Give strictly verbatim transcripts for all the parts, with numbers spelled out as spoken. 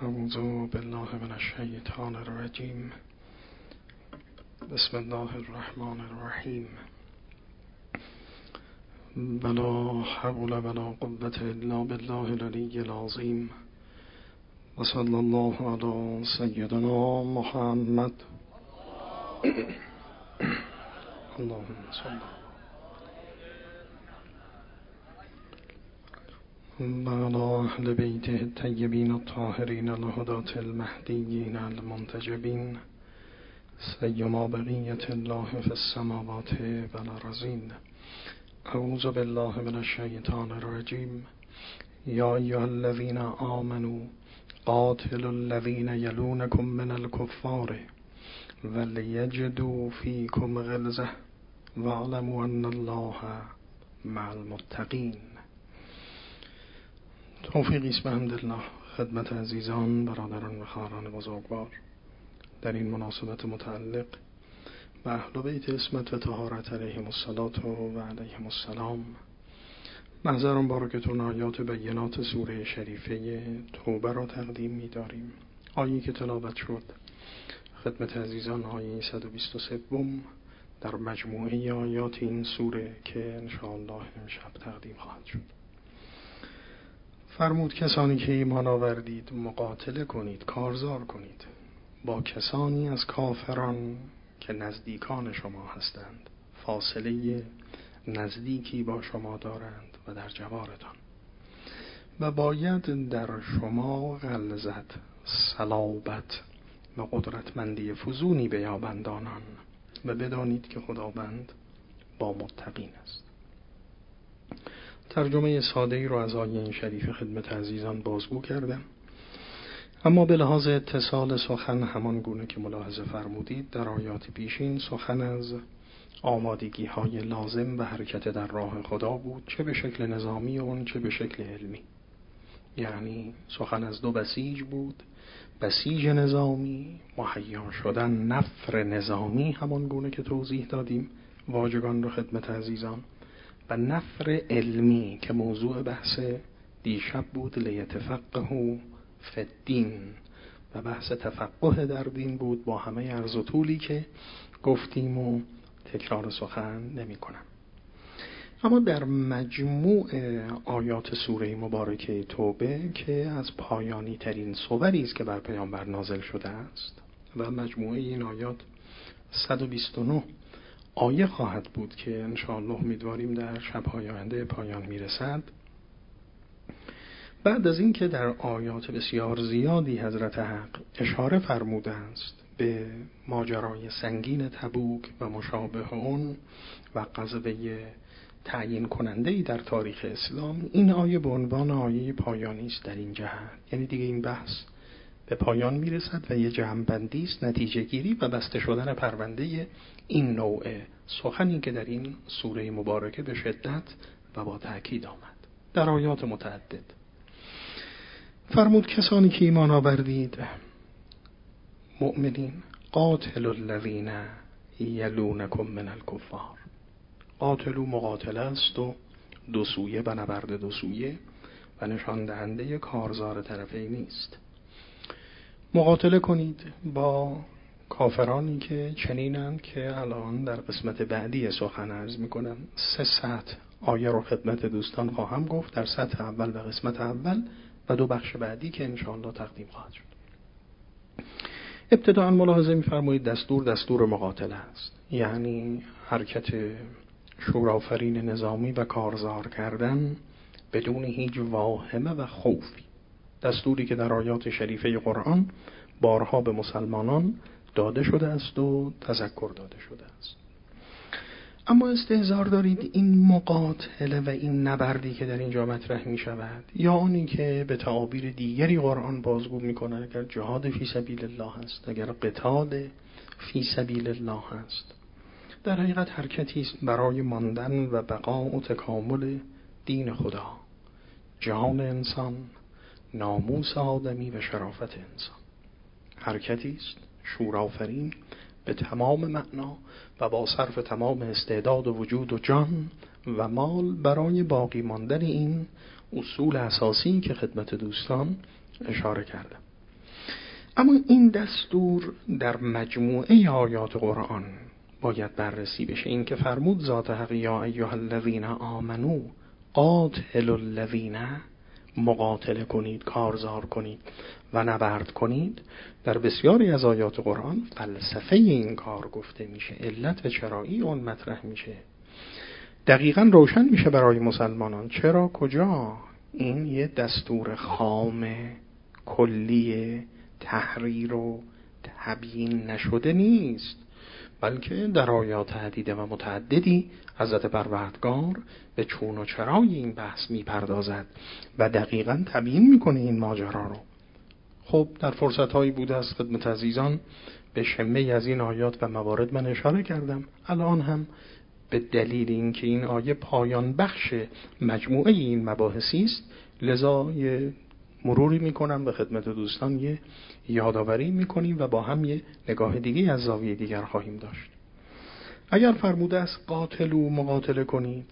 اعوذ بالله من الشیطان الرجیم. بسم الله الرحمن الرحیم. ولا حول ولا قوة الا بالله العلی العظیم. و صلی الله علی سیدنا محمد. اللهم صل و علی اهل بیته الطیبین الطاهرین الهداة المهدیین المنتجبین سیما بقیة الله فی السماوات و الارضین. اعوذ بالله من الشیطان الرجیم. یا ایها الذین آمنوا قاتلوا الذین یلونکم من الکفار ولیجدوا فیکم غلظة واعلموا ان الله مع المتقین. توفیقی است بحمدالله خدمت عزیزان، برادران و خواهران بزرگوار در این مناسبت متعلق به اهل بیت عصمت و طهارت علیهم الصلاة و علیهم السلام. محضران بارکتون آیات بینات سوره شریفه توبه را تقدیم می داریم. آیه‌ای که تلاوت شد خدمت عزیزان آیه صد و بیست و سه در مجموعه آیات این سوره که انشاءالله امشب تقدیم خواهد شد. فرمود کسانی که ایمان آوردید مقاتله کنید، کارزار کنید با کسانی از کافران که نزدیکان شما هستند، فاصله نزدیکی با شما دارند و در جوارتان، و باید در شما غلظت، صلابت و قدرتمندی فزونی بیابند آنان، و بدانید که خداوند با متقین است. ترجمه ساده‌ای رو از آیه این شریف خدمت عزیزان بازگو کردم، اما به لحاظ اتصال سخن همان گونه که ملاحظه فرمودید در آیات پیشین سخن از آمادگی های لازم و حرکت در راه خدا بود، چه به شکل نظامی و چه به شکل علمی. یعنی سخن از دو بسیج بود، بسیج نظامی، مهیا شدن نفر نظامی همان گونه که توضیح دادیم واجگان رو خدمت عزیزان، و نفر علمی که موضوع بحث دیشب بود، لیتفقهوا فی الدین، و بحث تفقه در دین بود با همه عرض و طولی که گفتیم و تکرار سخن نمی کنم. اما در مجموع آیات سوره مبارکه توبه که از پایانی ترین صوری است که بر پیامبر نازل شده است و مجموعه این آیات صد و بیست و نه آیه خواهد بود که انشاءالله امیدواریم در شب‌های آینده پایان میرسد. بعد از این که در آیات بسیار زیادی حضرت حق اشاره فرموده است به ماجرای سنگین تبوک و مشابه اون و غزوه تعیین کننده‌ای در تاریخ اسلام، این آیه به عنوان آیه پایانی است در این جهت. یعنی دیگه این بحث به پایان میرسد و یه جمع‌بندی است، نتیجه گیری و بسته شدن پرونده این نوع سخنی که در این سوره مبارکه به شدت و با تأکید آمد در آیات متعدد. فرمود کسانی که ایمان آوردید، مؤمنین، قاتلوا الذین یلونکم من الکفار. قاتلوا مقاتله است و دو سویه و نبرد دو سویه و نشان دهنده کارزار طرفین نیست. مقاتله کنید با کافرانی که چنینند که الان در قسمت بعدی سخن عرض میکنم. سه سطح آیه رو خدمت دوستان خواهم گفت، در سطح اول و قسمت اول و دو بخش بعدی که انشاءالله تقدیم خواهد شد. ابتداء ملاحظه می‌فرمایید دستور دستور مقاتله است، یعنی حرکت شورآفرین نظامی و کارزار کردن بدون هیچ واهمه و خوفی، دستوری که در آیات شریفه قرآن بارها به مسلمانان داده شده است و تذکر داده شده است. اما استحضار دارید این مقاتله و این نبردی که در اینجا مطرح می شود، یا آنی که به تعابیر دیگری قرآن بازگو می کنه، اگر جهاد فی سبیل الله است، اگر قتال فی سبیل الله است، در حقیقت حرکتی است برای ماندن و بقا و تکامل دین خدا، جان انسان، ناموس آدمی و شرافت انسان. حرکتی است شورآفرین به تمام معنا و با صرف تمام استعداد و وجود و جان و مال برای باقی ماندن این اصول اساسی که خدمت دوستان اشاره کردم. اما این دستور در مجموعه آیات قرآن باید بررسی بشه. این که فرمود ذات حق یا ایها الذین آمنو قاتلوا الذین، مقاتله کنید، کارزار کنید و نبرد کنید، در بسیاری از آیات قرآن فلسفه این کار گفته میشه، علت و چرایی اون مطرح میشه، دقیقاً روشن میشه برای مسلمانان چرا کجا. این یه دستور خام کلی تحریر و تبیین نشده نیست، بلکه در آیات عدیده و متعددی حضرت پروردگار به چون و چرای این بحث میپردازد و دقیقاً تبیین میکنه این ماجرا رو. خب در فرصت‌هایی بوده از خدمت عزیزان به شمه از این آیات و موارد من اشاره کردم. الان هم به دلیل اینکه این آیه پایان بخش مجموعه این مباحثی است، لذا یه مروری میکنم به خدمت دوستان، یه یادآوری میکنیم و با هم یه نگاه دیگه از زاویه دیگر خواهیم داشت. اگر فرموده است قاتلو، مقاتله کنید،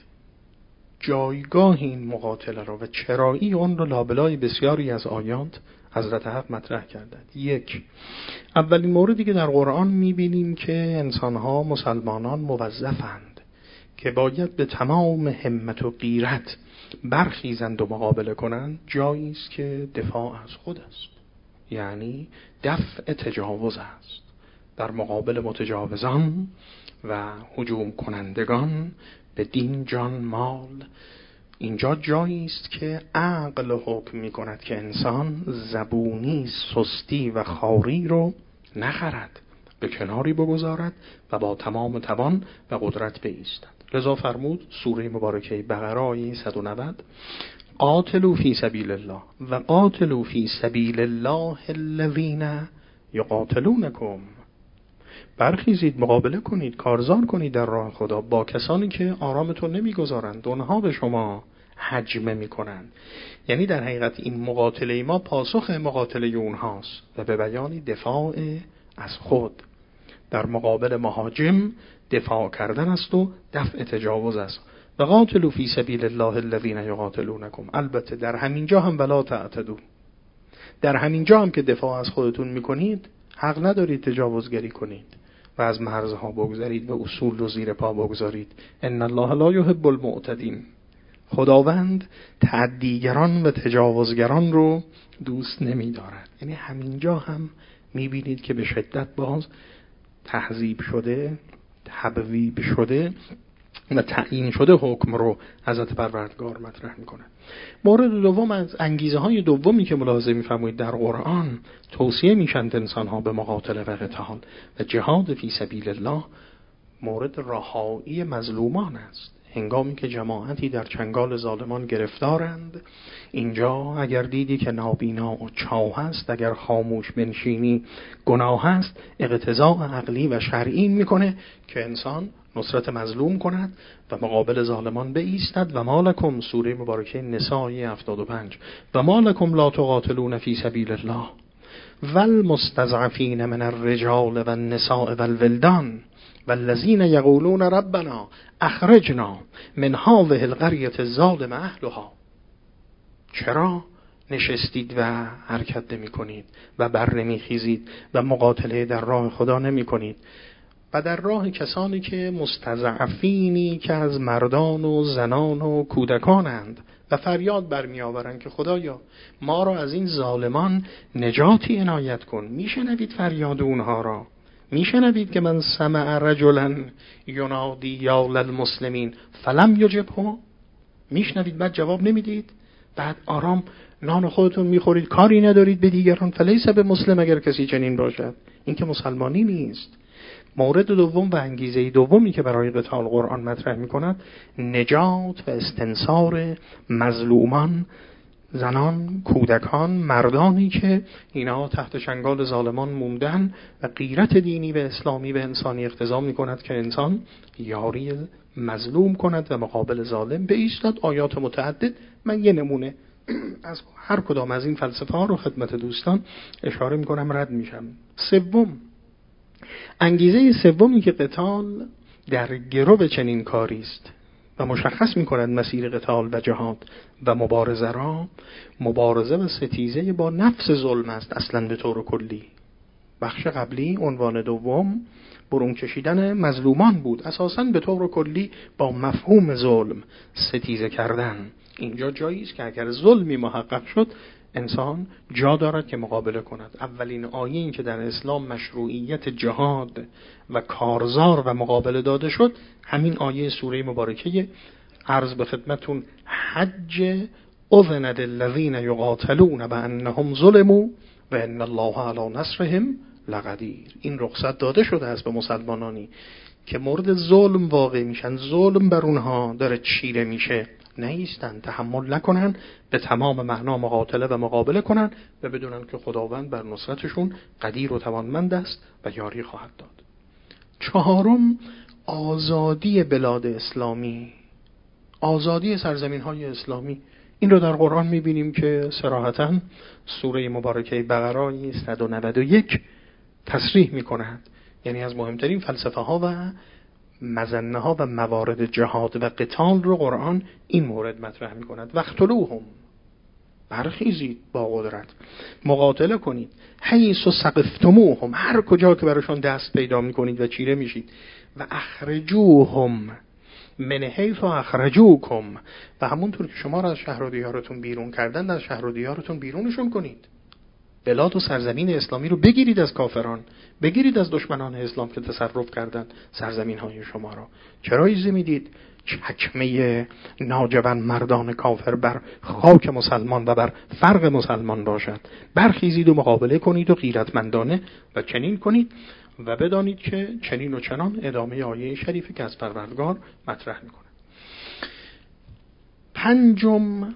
جایگاه این مقاتله را و چرایی اون را لابلای بسیاری از آیات حضرت حق مطرح کردند. یک، اولین موردی که در قرآن میبینیم که انسانها مسلمانان موظفند که باید به تمام همت و غیرت برخیزند و مقابله کنند، جایی است که دفاع از خود است، یعنی دفع تجاوز است در مقابل متجاوزان و هجوم کنندگان به دین، جان، مال. اینجا جایی است که عقل حکم می کند که انسان زبونی، سستی و خواری رو نخرد، به کناری بگذارد و با تمام توان و قدرت بایستد. لذا فرمود سوره مبارکه بقره آیه صد و نود قاتلوا فی سبیل الله و قاتلوا فی سبیل الله الذین یقاتلونکم. برخیزید، مقابله کنید، کارزار کنید در راه خدا با کسانی که آرامتون نمیگذارند، اونها به شما هجمه میکنند. یعنی در حقیقت این مقاتله ما پاسخ مقاتله اونهاست و به بیانی دفاع از خود در مقابل مهاجم دفاع کردن است و دفع تجاوز است. و قاتلوا فی سبیل الله الذین یقاتلونکم. البته در همین جا هم ولا تعتدوا، در همین جا هم که دفاع از خودتون میکنید حق ندارید تجاوزگری کنید و از مرزها بگذارید و اصول رو زیر پا بگذارید. ان الله لا یحب المعتدین. خداوند تعدیگران و تجاوزگران رو دوست نمی‌دارد. یعنی همینجا هم می‌بینید که به شدت باز تهذیب شده، تبویب شده و تعیین شده حکم رو حضرت پروردگار مطرح میکنه. مورد دوم از انگیزه های دومی که ملاحظه میفرمایید در قرآن توصیه میشند انسان ها به مقاتله و قتال و جهاد فی سبیل الله، مورد رهایی مظلومان است. هنگامی که جماعتی در چنگال ظالمان گرفتارند، اینجا اگر دیدی که نابینا و چاه است، اگر خاموش بنشینی گناه است، اقتضاء عقلی و شرعی میکنه که انسان نصرت مظلوم کند و مقابل ظالمان بایستد. و ما لکم، سوره مبارکه نساء هفتاد و پنج، و ما لکم لا تقاتلون فی سبیل الله والمستضعفین من الرجال والنساء والولدان والذین یقولون ربنا اخرجنا من هذه القرية الظالم اهلها. چرا نشستید و حرکت نمی کنید و بر نمی خیزید و مقاتله در راه خدا نمی کنید و در راه کسانی که مستضعفینی که از مردان و زنان و کودکانند و فریاد برمی آورند که خدایا ما را از این ظالمان نجاتی عنایت کن؟ میشنوید فریاد اونها را؟ میشنوید که من سمع رجلا ینادی یا للمسلمین فلم یجبه؟ میشنوید بعد جواب نمیدید، بعد آرام نان خودتون میخورید، کاری ندارید به دیگران. فلیس به مسلم اگر کسی چنین باشد، این که مسلمانی نیست. مورد دوم و انگیزه دومی که برای قتال قرآن مطرح میکند نجات و استنصار مظلومان، زنان، کودکان، مردانی که اینا تحت چنگال ظالمان موندن و غیرت دینی و اسلامی و انسانی اقتضا میکند که انسان یاری مظلوم کند و مقابل ظالم بایستد. آیات متعدد، من یه نمونه از هر کدام از این فلسفه ها رو خدمت دوستان اشاره میکنم، رد میشم. سوم، انگیزه سومی که قتال در گرو چنین کاری است و مشخص می کند مسیر قتال و جهاد و مبارزه را، مبارزه و ستیزه با نفس ظلم است اصلا به طور کلی. بخش قبلی عنوان دوم برون کشیدن مظلومان بود، اساساً به طور کلی با مفهوم ظلم ستیزه کردن. اینجا جایی است که اگر ظلمی محقق شد انسان جا دارد که مقابله کند. اولین آیه این که در اسلام مشروعیت جهاد و کارزار و مقابله داده شد همین آیه سوره مبارکه عرض به خدمتون حج اذن للذین یقاتلون بانهم ظلموا و ان الله علی نصرهم لقدیر. این رخصت داده شده است به مسلمانانی که مورد ظلم واقع میشن، ظلم بر اونها داره چیره میشه، نیستن تحمل نکنن، به تمام معنا مقاتله و مقابله کنن و بدونن که خداوند بر نصرتشون قدیر و توانمند است و یاری خواهد داد. چهارم، آزادی بلاد اسلامی، آزادی سرزمین های اسلامی. این رو در قرآن میبینیم که صراحتاً سوره مبارکه بقره صد و نود و یک تصریح میکند. یعنی از مهمترین فلسفه ها و مظنه ها و موارد جهاد و قتال رو قرآن این مورد مطرح می کند. وقتلوهم، برخیزید با قدرت، مقاتله کنید، حیث سقفتموهم، هر کجا که براشون دست پیدا می کنید و چیره میشید، و اخرجوهم من حیث اخرجوکم، و همونطور که شما را از شهر و دیارتون بیرون کردن در شهر و دیارتون بیرونشون کنید. بلاد و سرزمین اسلامی رو بگیرید از کافران، بگیرید از دشمنان اسلام که تصرف کردن سرزمین های شما را. چرا اجازه میدید چکمه ناجوان مردان کافر بر خاک مسلمان و بر فرق مسلمان باشد؟ برخیزید و مقابله کنید و غیرتمندانه و چنین کنید و بدانید که چنین و چنان ادامه آیه شریفی که از پروردگار مطرح میکنه. پنجم،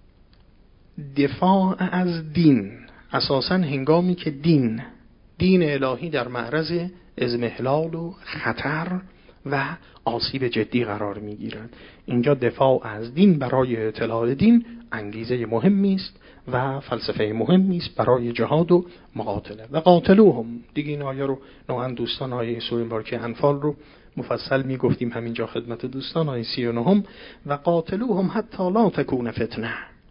دفاع از دین. اساساً هنگامی که دین دین الهی در معرض اضمحلال و خطر و آسیب جدی قرار میگیرد، اینجا دفاع از دین برای اطلاع دین انگیزه مهمی است و فلسفه مهمی است برای جهاد و مقاتله. و قاتلوهم، دیگه این آیه رو نوعا دوستان آیه سوره مبارکه انفال رو مفصل میگفتیم همینجا خدمت دوستان. آیه سی و نهم و قاتلوهم حتی لا تکون فتنه،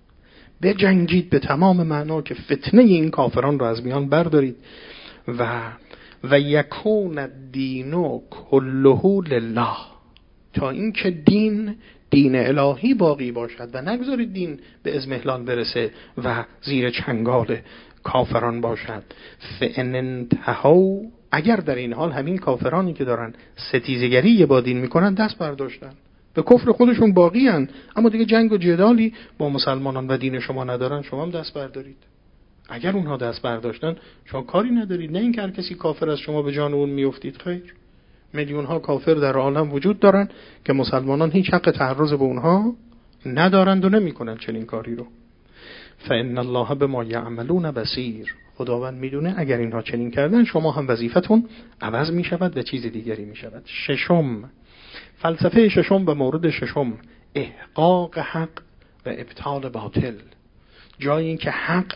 بجنگید به تمام معنا که فتنه این کافران رو از میان بردارید و و یکون الدین کله لله، تا اینکه دین دین الهی باقی باشد و نگذارید دین به اضمحلال برسه و زیر چنگال کافران باشد. فان انتهوا، اگر در این حال همین کافرانی که دارن ستیزگری با دین میکنن دست برداشتن، به کفر خودشون باقی هن، اما دیگه جنگ و جدالی با مسلمانان و دین شما ندارن، شما هم دست بردارید. اگر اونها دست برداشتن شما کاری ندارید. نه این که هر کسی کافر از شما به جان اون میافتید، خیر. میلیون ها کافر در عالم وجود دارن که مسلمانان هیچ حق تعرض به اونها ندارند و نمیکنن چنین کاری رو. فإن الله بما یعملون بصیر، خداوند میدونه اگر اینها چنین کردن شما هم وظیفتون عوض میشود و چیز دیگری میشود. ششم، فلسفه ششم و مورد ششم، احقاق حق و ابطال باطل. جایی این که حق،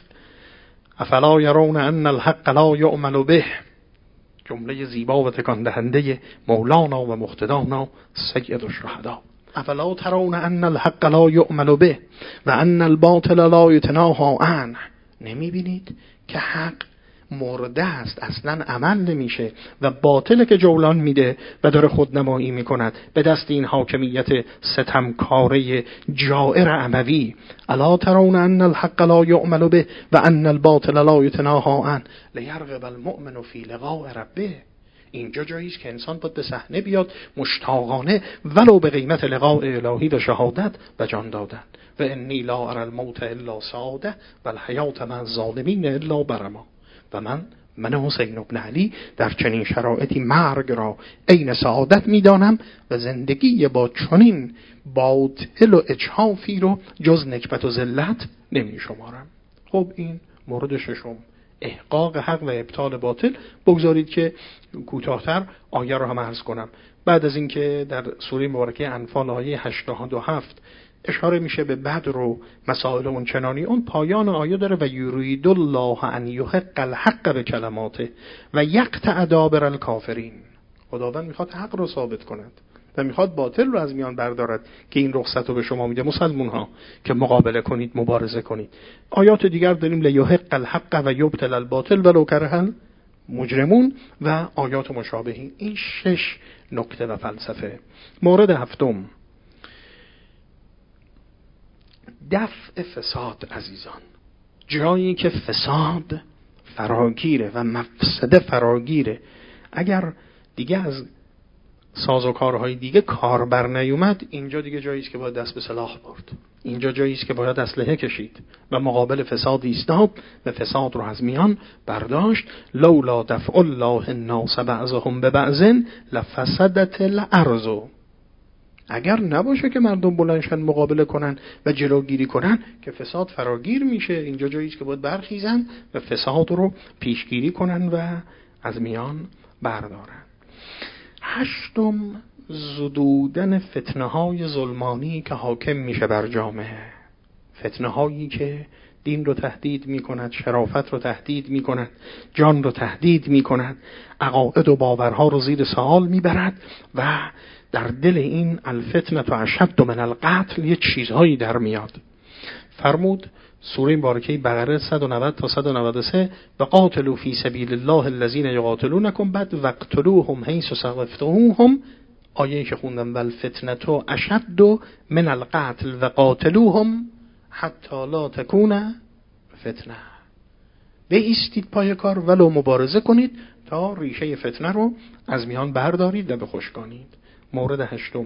افلا یرون ان الحق لا یؤمل به، جمله زیبا و تکان دهنده مولانا و مقتدانا سید الشهدا. افلا ترون ان الحق لا یؤمل به و ان الباطل لا یتناهی عنه، نمی بینید که حق مرده است، اصلا عمل نمیشه و باطل که جولان میده و داره خودنمایی میکند به دست این حاکمیت ستمکاره جائر اموی. الا ترون ان الحق لا یؤمل به و ان الباطل لا یتناهی عنه لیرغب المؤمن فی لقاء ربه. اینجا جاییه که انسان باید به صحنه بیاد مشتاقانه ولو به قیمت لقاء الهی و شهادت و جان دادن. و انی لا اری الموت الا سعاده و الحیات مع الظالمین الا برما. و من من حسین بن علی در چنین شرایطی مرگ را عین سعادت میدانم و زندگی با چنین باطل و اجحافی رو جز نکبت و ذلت نمی شمارم. خب این مورد ششم، احقاق حق و ابطال باطل. بگذارید که کوتاه‌تر آیه رو هم عرض کنم. بعد از اینکه در سوره مبارکه انفال آیه هشتاد و هفت اشاره میشه به بدر و مسائل اون چنانی، اون پایان آیه داره و یرید الله ان یحق الحق به کلماته و یقطع دابر الکافرین. خداوند میخواد حق رو ثابت کند و میخواد باطل رو از میان بردارد که این رخصت رو به شما میده مسلمون ها که مقابله کنید، مبارزه کنید. آیات دیگر داریم لیحق الحق و یبطل الباطل ولو کره المجرمون و آیات مشابهی. این شش نکته و فلسفه. مورد هفتم، دفع فساد. عزیزان، جایی که فساد فراگیره و مفسده فراگیره، اگر دیگه از سازوکارهای دیگه کار بر نیومد، اینجا دیگه جایی است که باید دست به سلاح برد، اینجا جایی است که باید اسلحه کشید و مقابل فساد ایستاد و فساد رو از میان برداشت. لولا دفع الله الناس بعضهم ببعض لفسدت الارض. اگر نباشه که مردم بلندشن مقابله کنن و جلوگیری کنن که فساد فراگیر میشه. اینجا جایی است که باید برخیزن و فساد رو پیشگیری کنن و از میان بردارن. هشتم، زدودن فتنه های ظلمانی که حاکم میشه بر جامعه. فتنه هایی که دین رو تهدید میکند، شرافت رو تهدید میکند، جان رو تهدید میکند، عقاید و باورها رو زیر سوال میبرد و در دل این الفتنه تو اشد من القتل یه چیزهایی در میاد. فرمود سوره مبارکه بقره صد و نود تا صد و نود و سه و قاتلوا فی سبیل الله الذین یقاتلونکم بعد وقتلوهم حیث ثقفتموهم، آیه که خوندم والفتنه تو اشد من القتل و قاتلوهم حتی لا تکون فتنه. بایستید پای کار ولو مبارزه کنید تا ریشه فتنه رو از میان بردارید و بخشکانید. مورد هشتم.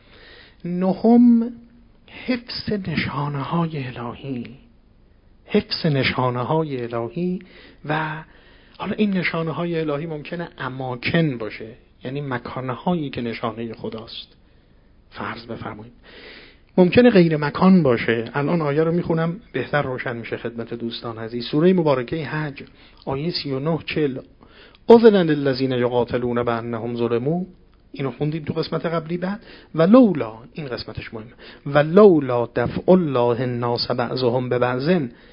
نهم، حفظ نشانه های الهی. حفظ نشانه های الهی و حالا این نشانه های الهی ممکنه اماکن باشه، یعنی مکانه هایی که نشانه خداست. فرض بفرمایید ممکنه غیر مکان باشه. الان آیه رو میخونم بهتر روشن میشه خدمت دوستان عزیز. سوره مبارکه حج آیه سی و نه چهل اذن للذین یقاتلون بانهم ظلموا، اینو خوندیم تو قسمت قبلی. بعد و لولا، این قسمتش مهمه، و لولا دفع الله الناس بعضهم ببعض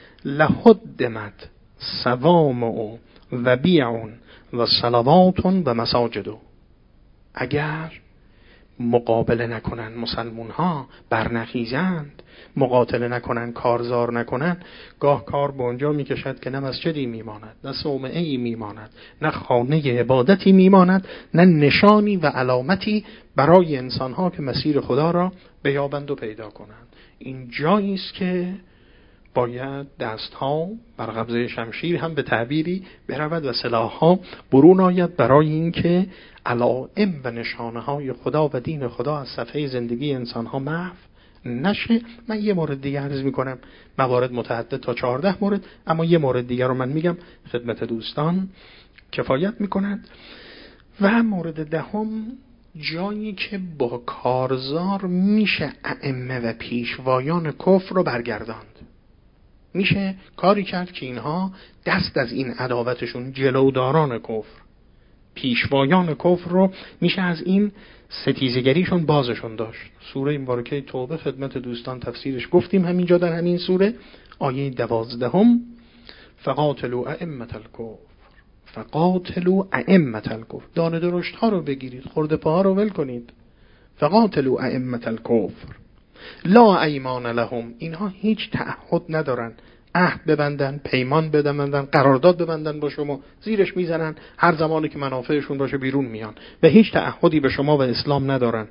لهدمت صوامع و بیع و صلوات و مساجد. اگر مقابله نکنن مسلمون ها، برنخیزند، مقاتله نکنن، کارزار نکنن، گاه کار به اونجا میکشد که نه مسجدی میماند، نه صومعه‌ای میماند، نه خانه عبادتی میماند، نه نشانی و علامتی برای انسان ها که مسیر خدا را بیابند و پیدا کنند. این جایی است که باید دست ها بر قبضه شمشیر هم به تعبیری برود و سلاح ها برون آید برای اینکه علائم و نشانه های خدا و دین خدا از صفحه زندگی انسان ها محو نشه. من یه مورد دیگه عرض میکنم، موارد متعدد تا چهارده مورد، اما یه مورد دیگه رو من میگم خدمت دوستان کفایت میکند. و مورد دهم، جایی که با کارزار میشه ائمه و پیشوایان کفر رو برگرداند. میشه کاری کرد که اینها دست از این عداوتشون، جلوداران کفر، پیشوایان کفر رو میشه از این ستیزگریشون بازشون داشت. سوره مبارکه توبه خدمت دوستان تفسیرش گفتیم همینجا در همین سوره آیه دوازدهم فقاتلوا ائمة الکفر فقاتلوا ائمة الکفر. دانه درشت ها رو بگیرید، خرده پاها رو ول کنید. فقاتلوا ائمة الکفر لا ایمان لهم، اینها هیچ تعهد ندارن، عهد ببندن، پیمان ببندن، قرارداد ببندن با شما، زیرش میزنن، هر زمانی که منافعشون باشه بیرون میان و هیچ تعهدی به شما و اسلام ندارن.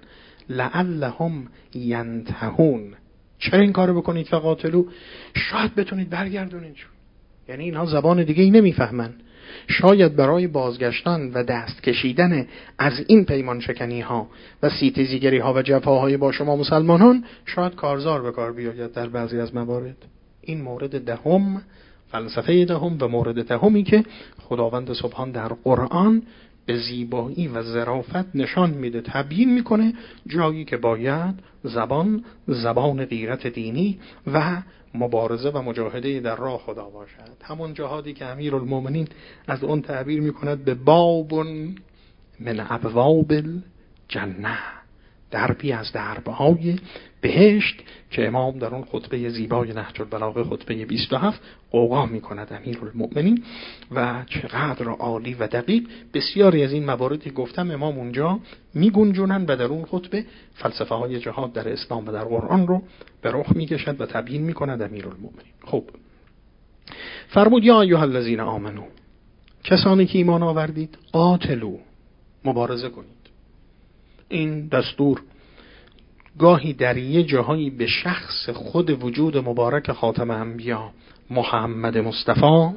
لعلهم ینتهون، چرا این کارو بکنید؟ فقاتلو، شاید بتونید برگردونیدشون. یعنی اینها زبان دیگه ای نمیفهمن، شاید برای بازگشتن و دست کشیدن از این پیمان شکنی ها و سیتیزیگری ها و جفاهای با شما مسلمانان شاید کارزار به کار بیاید در بعضی از موارد. این مورد دهم، فلسفه دهم و مورد دهمی که خداوند سبحان در قرآن به زیبایی و ظرافت نشان میده، تبیین میکنه جایی که باید زبان زبان غیرت دینی و مبارزه و مجاهده در راه خدا باشد. همون جهادی که امیرالمومنین از اون تعبیر میکند به باب من ابواب الجنه، دربی از دربهای بهشت که امام در اون خطبه زیبای نهج البلاغه خطبه بیست و هفت قوقا می‌کند امیرالمؤمنین و چقدر عالی و دقیق. بسیاری از این مواردی گفتم امام اونجا میگنجونن و در اون خطبه فلسفه های جهاد در اسلام و در قرآن رو به رخ میکشد و تبیین می‌کند امیرالمؤمنین. خب فرمود یا ایها الذین آمنو، کسانی که ایمان آوردید، قاتلو، مبارزه کنید. این دستور گاهی در یه جاهایی به شخص خود وجود مبارک خاتم انبیا محمد مصطفی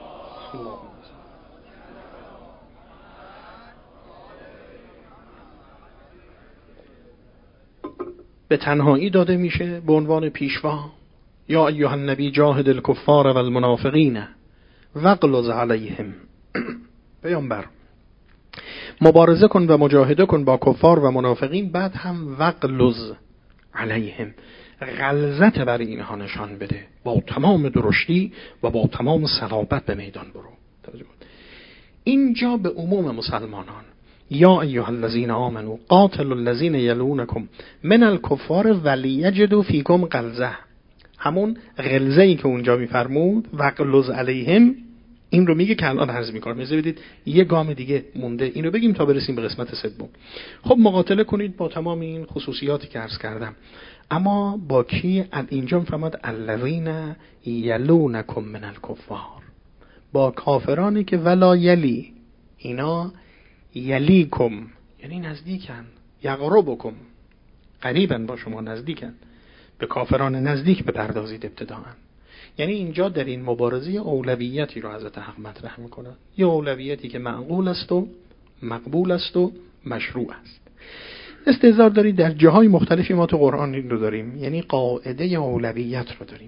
به تنهایی داده میشه به عنوان پیشوا. یا ایها النبی جاهد الکفار و المنافقین واغلظ علیهم. پیامبر مبارزه کن و مجاهده کن با کفار و منافقین، بعد هم واغلظ علیهم، غلظت بر اینها نشان بده، با تمام درشتی و با تمام صلابت به میدان برو. اینجا به عموم مسلمانان یا ایها الذین آمنو قاتلوا الذین یلونکم من الکفار ولیجدوا فیکم غلظه، همون غلظه‌ای که اونجا میفرمود واغلظ علیهم این رو میگه که الان عرض میکنم. اجازه بدید یه گام دیگه مونده، اینو بگیم تا برسیم به قسمت سوم. خب مقاتله کنید با تمام این خصوصیاتی که عرض کردم، اما با کی؟ اینجا میفرماد الذین یلونکم من الکفار، با کافرانی که ولا یلی، اینا یلیکم یعنی نزدیکن، یقربکم قریبن، با شما نزدیکن، به کافران نزدیک بپردازید ابتداءً. یعنی اینجا در این مبارزه اولویتی رو حضرت حق مطرح میکنه، یه اولویتی که معقول است و مقبول است و مشروع است. استحضار دارید در جاهای مختلفی ما تو قرآن این رو داریم، یعنی قاعده اولویت رو داریم.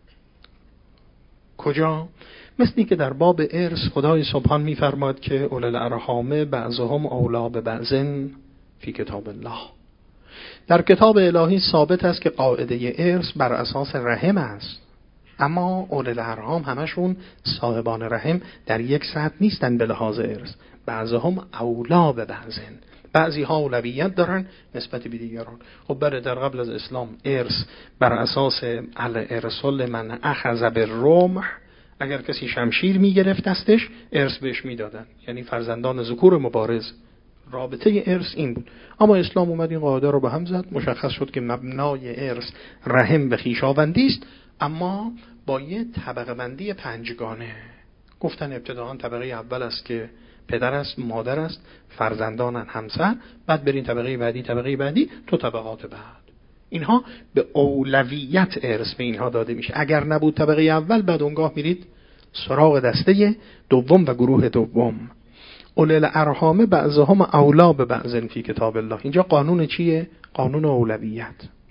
کجا؟ مثلی که در باب ارث خدای سبحان میفرماد که اولل الارحام بعضهم اولی ببعض فی کتاب الله. در کتاب الهی ثابت است که قاعده ارث بر اساس رحم است، اما اولل الارحام همشون صاحبان رحم در یک سطح نیستن به لحاظ ارث، بعضهم اولی ببعض، بعضی ها اولویت دارن نسبت به دیگران. خب برای در قبل از اسلام ارث بر اساس الارسل من اخذ بالرمح، اگر کسی شمشیر میگرفت دستش ارث بهش میدادن، یعنی فرزندان ذکور مبارز. رابطه ارث این بود. اما اسلام اومد این قاعده رو به هم زد، مشخص شد که مبنای ارث رحم و خویشاوندی است، اما با یه طبقه بندی پنجگانه. گفتن ابتداءً طبقه اول است که پدر است، مادر است، فرزندانن، همسر، بعد برین طبقه بعدی، طبقه بعدی، تو طبقات بعد. اینها به اولویت ارث به اینها داده میشه. اگر نبود طبقه اول، بعد اونگاه میرید سراغ دسته دوم و گروه دوم. اولل الارحام بعضهم اولی ببعض فی کتاب الله. اینجا قانون چیه؟ قانون اولویت.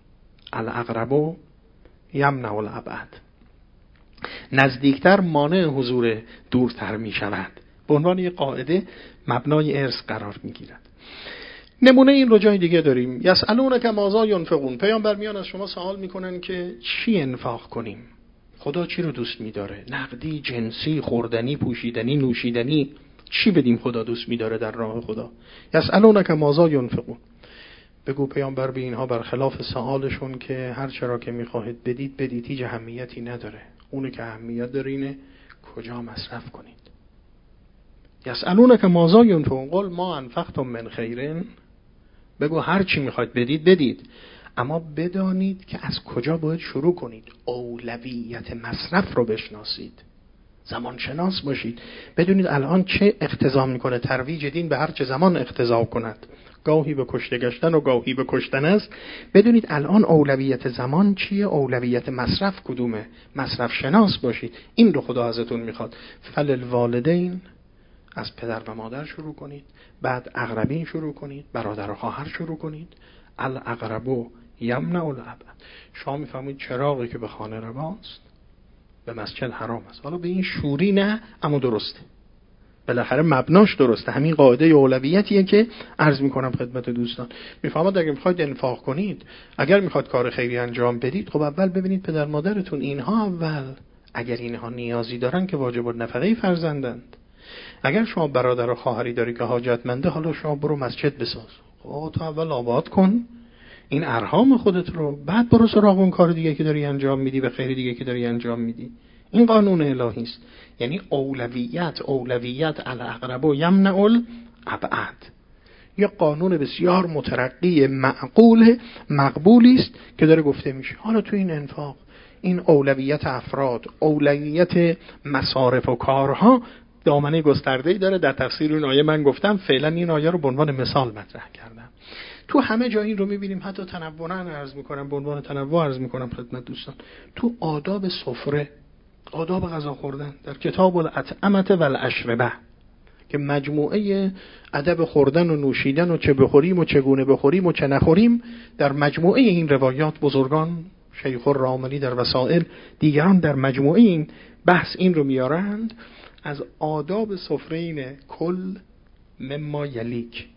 الاقرب یمنع الابعد. نزدیکتر مانع حضور دورتر می شود. به عنوان یک قاعده مبنای ارث قرار می گیرد. نمونه این رو جای دیگه داریم. یسألونک ماذا ینفقون. پیامبر میان از شما سوال میکنن که چی انفاق کنیم؟ خدا چی رو دوست میداره؟ نقدی، جنسی، خوردنی، پوشیدنی، نوشیدنی، چی بدیم خدا دوست میداره در راه خدا؟ یسألونک ماذا ینفقون. بگو پیامبر به اینها برخلاف سوالشون که هر چرا که میخواهید بدید بدید، هیچ اهمیتی نداره. اونه که اهمیت داره اینه کجا مصرف کنید. یسألونک ماذا ینفقون قل ما انفقتم من خیر. بگو هر چی میخواید بدید بدید، اما بدانید که از کجا باید شروع کنید. اولویت مصرف رو بشناسید، زمان شناس باشید، بدونید الان چه اقتضا میکنه. ترویج دین به هر چه زمان اقتضا کند، گاهی به کشته گشتن و گاهی به کشتن است. بدونید الان اولویت زمان چیه، اولویت مصرف کدومه، مصرف شناس باشید. این رو خدا ازتون میخواد. فللوالدین، از پدر و مادر شروع کنید، بعد اقربین شروع کنید، برادر و خواهر شروع کنید. الاقرب یمنع الابعد. شما میفهمید چراغی که به خانه رواست به مسجد حرام است. حالا به این شوری نه، اما درسته، بالاخره مبناش درسته. همین قاعده اولویتیه که عرض میکنم خدمت دوستان. میفهمید اگه میخواید انفاق کنید، اگر میخواید کار خیری انجام بدید، خب اول ببینید پدر مادرتون، اینها اول اگر اینها نیازی دارن که واجب النفقه فرزندند. اگر شما برادر و خواهری داری که حاجتمنده، حالا شما برو مسجد بساز. خب تو اول آباد کن، این ارحام خودت رو، بعد برو سراغ اون کار دیگه که داری انجام میدی و خیر دیگه که داری انجام میدی. این قانون الهی است. یعنی اولویت اولویت الاقرب و یمنع الابعد. یه قانون بسیار مترقی معقول مقبولی است که داره گفته میشه. حالا تو این انفاق، این اولویت افراد، اولویت مصارف و کارها دامنه گسترده‌ای داره. در تفسیر این آیه من گفتم فعلا این آیه رو به عنوان مثال مطرح کردم. تو همه جا این رو می‌بینیم، حتی تنوعاً عرض می‌کنم، به عنوان تنوع عرض می‌کنم خدمت دوستان. تو آداب سفره، آداب غذا خوردن در کتاب الاطعمه و الاشربه که مجموعه ادب خوردن و نوشیدن و چه بخوریم و چگونه بخوریم و چه نخوریم، در مجموعه این روایات بزرگان، شیخ الراملی در وسائل، دیگران در مجموعه این بحث این رو میارند از آداب سفره اینه: کل مما یلیک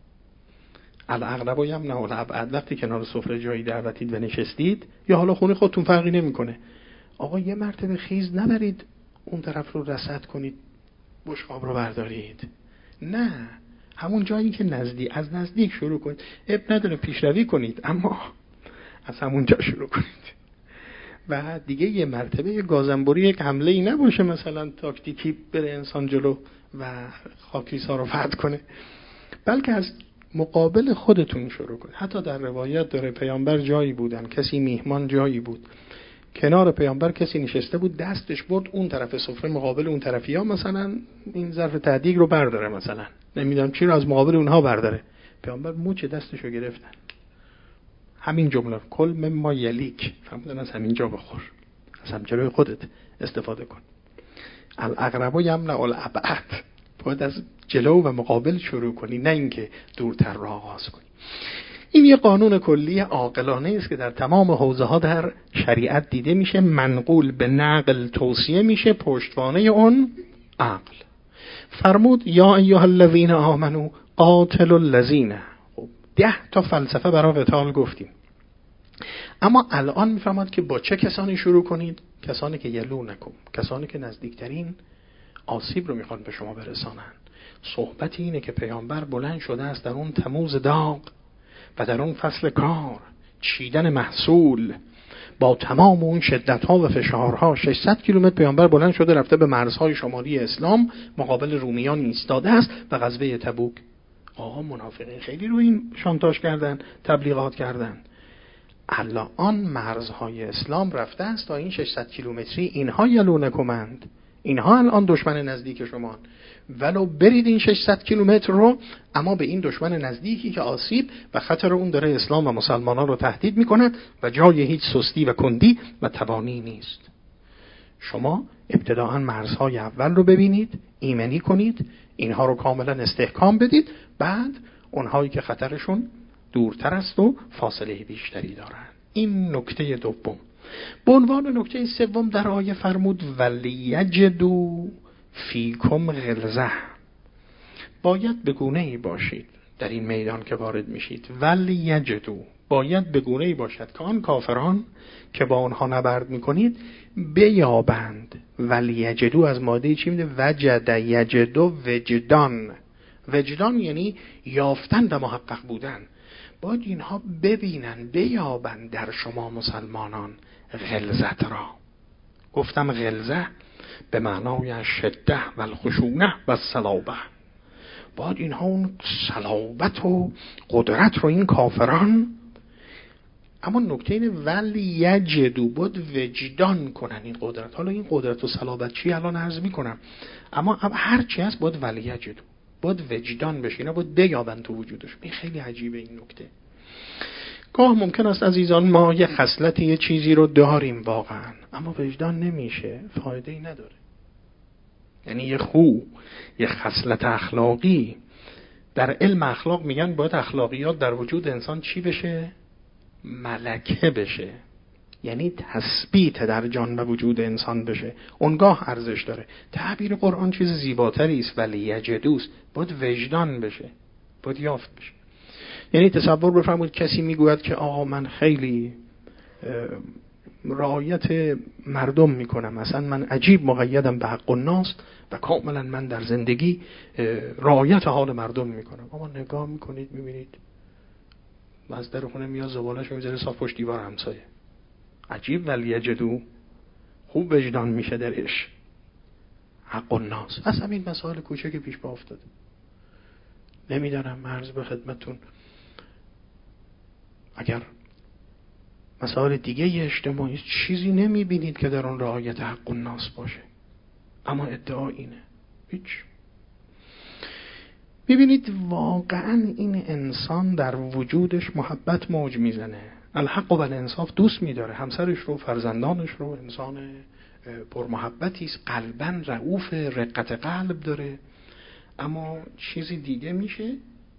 الاغلب و یمنع الابعد. وقتی کنار سفره جایی دعوتید و نشستید، یا حالا خونه خودتون فرقی نمیکنه، آقا یه مرتبه خیز نبرید اون طرف رو رصد کنید، بشقاب رو بردارید. نه، همون جایی که نزدیک، از نزدیک شروع کنید. اب نداره پیشروی کنید، اما از همون جا شروع کنید. و دیگه یه مرتبه یه گازنبوری، یک حمله ای نباشه مثلا تاکتیکی بره انسان جلو و خاکریزها رو فتح کنه، بلکه از مقابل خودتون شروع کنید. حتی در روایت داره پیامبر جایی بودن، کسی میهمان جایی بود، کنار پیامبر کسی نشسته بود، دستش برد اون طرف سفره مقابل اون طرفی ها مثلا این ظرف تعدیق رو برداره، مثلا نمیدونم چی رو از مقابل اونها برداره. پیامبر موچ دستش رو گرفتن، همین جمله کل مما یلیک، فهمیدن از همین جا بخور، از هم جلوی خودت استفاده کن. الاقرب یمنع الابعد، باید از جلو و مقابل شروع کنی، نه اینکه دورتر را آغاز کنی. این یه قانون کلی عاقلانه است که در تمام حوزه ها در شریعت دیده میشه، منقول به نقل توصیه میشه، پشتوانه اون عقل. فرمود یا ایها الذین آمنوا قاتلوا الذین. خب ده تا فلسفه برای قتال گفتیم، اما الان میفرماد که با چه کسانی شروع کنید؟ کسانی که یلونکم، کسانی که نزدیکترین آسیب رو میخوان به شما برسانن. صحبت اینه که پیامبر بلند شده است در اون تموز داغ و در اون فصل کار، چیدن محصول، با تمام اون شدت‌ها و فشارها، ششصد کیلومتر پیامبر بلند شده رفته به مرزهای شمالی اسلام، مقابل رومیان ایستاده است و غزوه تبوک. آقا منافقین خیلی رو این شانتاژ کردن، تبلیغات کردن. الان مرزهای اسلام رفته است تا این ششصد کیلومتری، اینها یلونکمند، اینها الان دشمن نزدیک شما، ولو برید این ششصد کیلومتر رو، اما به این دشمن نزدیکی که آسیب و خطر اون داره اسلام و مسلمانان رو تهدید میکند و جای هیچ سستی و کندی و توانی نیست. شما ابتداءً مرزهای اول رو ببینید، ایمنی کنید، اینها رو کاملا استحکام بدید، بعد اونهایی که خطرشون دورتر است و فاصله بیشتری دارن. این نکته دوم. به عنوان نکته سوم در آیه فرمود ولیجدوا فیکم غلظه. باید به گونه‌ای باشید در این میدان که وارد میشید. ولیجدوا، باید به گونه‌ای باشد که آن کافران که با آنها نبرد میکنید بیابند. ولیجدوا از ماده چی میده؟ وجد یجدو وجدان. وجدان یعنی یافتن و محقق بودن. باید اینها ببینن، بیابند در شما مسلمانان غلظت را. گفتم غلظه به معنای شده و الخشونة و الصلابه. باید اینها اون صلابت و قدرت رو این کافران، اما نکته اینه ولی یجدو، باید وجدان کنن این قدرت. حالا این قدرت و صلابت چی الان عرض میکنم، اما هر چی هست باید ولی یجدو، باید وجدان بشه، اینا باید بیابن تو وجودش. این خیلی عجیبه این نکته. گاه ممکن است عزیزان ما یه خصلتی یه چیزی رو داریم واقعا، اما وجدان نمیشه، فایده ای نداره. یعنی یه خو، یه خصلت اخلاقی، در علم اخلاق میگن باید اخلاقیات در وجود انسان چی بشه؟ ملکه بشه، یعنی تثبیت در جان و وجود انسان بشه، اونگاه ارزش داره. تعبیر قرآن چیز زیباتری است، ولی یجدوست، باید وجدان بشه، باید یافت بشه. یعنی تصور بفرمایید کسی میگوید که آقا من خیلی رعایت مردم میکنم، مثلا من عجیب مقیدم به حق الناس و کاملا من در زندگی رعایت حال مردم میکنم. اما نگاه میکنید میبینید از در خونه میاد زباله‌شو میذاره صاف پشت دیوار همسایه. عجیب. ولی یجدو خوب وجدان میشه درش حق الناس. از همین مسائل کوچه که پیش پا افتاده. نمیدانم عرض به خدمتون اگر مسائل دیگه اجتماعی چیزی نمیبینید که در آن رعایت حق الناس باشه، اما ادعا اینه هیچ. ببینید واقعا این انسان در وجودش محبت موج میزنه، الحق و الانصاف دوست میداره، همسرش رو، فرزندانش رو، انسان پرمحبتی است، قلباً رؤوف، رقت قلب داره، اما چیزی دیگه میشه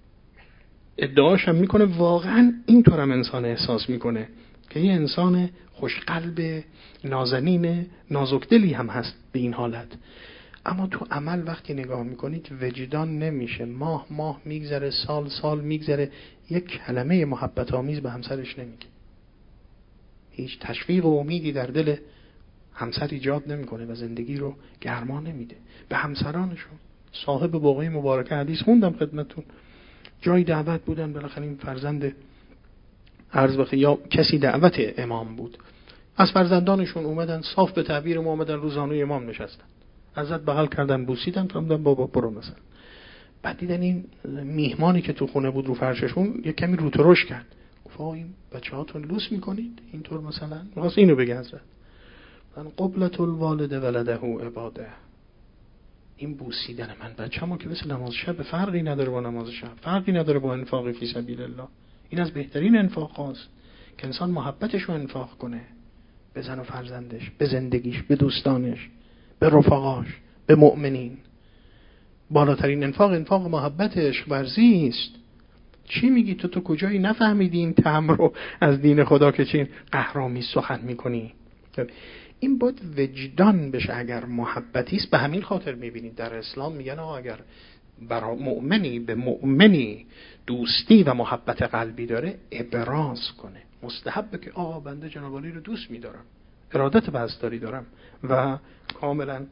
ادعاش هم میکنه واقعا اینطور هم انسان احساس میکنه که یه انسان خوشقلب، نازنین، نازکدلی هم هست به این حالت، اما تو عمل وقتی نگاه میکنید وجدان نمیشه. ماه ماه میگذره، سال سال میگذره، یک کلمه محبت آمیز به همسرش نمیگه، هیچ تشویق و امیدی در دل همسر ایجاد نمیکنه و زندگی رو گرما نمیده. به همسرانشون صاحب بقعه مبارکه حدیث خوندم خدمتون، جای دعوت بودن، بالاخره این فرزند عرض بخیر یا کسی دعوت امام بود، از فرزندانشون اومدن صاف به تعبیر ما اومدن رو زانوی امام نشستن، ازت بغل کردن، بوسیدن، فرمودن بابا برو مثلا. بعد دیدن این میهمانی که تو خونه بود رو فرششون یک کمی رو ترش کرد، گفت آقا این بچه‌هاتون لوس میکنید اینطور مثلا، واسه اینو بگه حضرت من قبلت الوالد ولده عباده، این بوسیدن من بچه‌مو که مثل نماز شب فرقی نداره با نماز شب، فرقی نداره با انفاق فی سبیل الله، این از بهترین انفاق هاست که انسان محبتش رو انفاق کنه به زن و فرزندش، به زندگیش، به دوستانش، به رفقاش، به مؤمنین. بالاترین انفاق انفاق محبت، عشق ورزی است. چی میگی تو؟ تو کجایی نفهمیدی این طعم رو از دین خدا که چین قهرامی سخن میکنی؟ این باید وجدان بشه. اگر محبتی است، به همین خاطر میبینید در اسلام میگن اگر برای مؤمنی به مؤمنی دوستی و محبت قلبی داره ابراز کنه، مستحبه که آقا بنده جناب علی رو دوست میدارم، ارادت پاسداری دارم و کاملا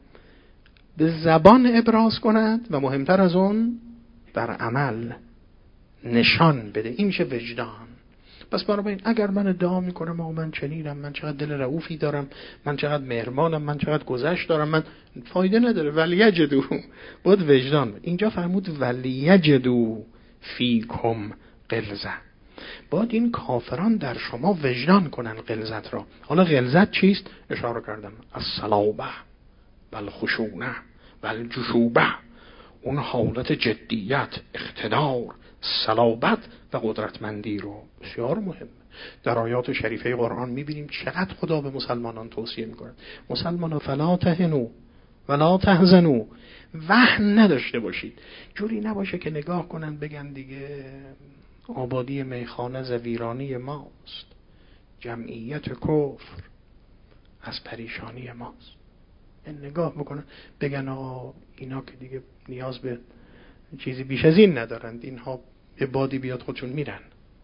به زبان ابراز کند و مهمتر از اون در عمل نشان بده. این میشه وجدان. پس بنابراین اگر من ادعا میکنم آقا من چنینم، من چقدر دل رئوفی دارم، من چقدر مهربانم، من چقدر گذشت دارم، من فایده نداره. ولیجدو بود وجدان. اینجا فرمود ولیجدو فیکم غلظه، باید این کافران در شما وجدان کنن غلظت را. حالا غلظت چیست؟ اشاره کردم الصلابه و الخشونه و الجشوبه، اون حالت جدیت، اقتدار، صلابت و قدرتمندی رو. بسیار مهم. در آیات شریفه قرآن میبینیم چقدر خدا به مسلمانان توصیه میکنه. مسلمانان فلا تهنوا ولا تحزنوا، وهن نداشته باشید. جوری نباشه که نگاه کنن بگن دیگه آبادی میخانه ز ویرانی ماست، جمعیت کفر از پریشانی ماست. این نگاه بکنن بگن آقا اینا که دیگه نیاز به چیزی بیش از این ندارند، اینها به بادی بیاد خودشون میرن.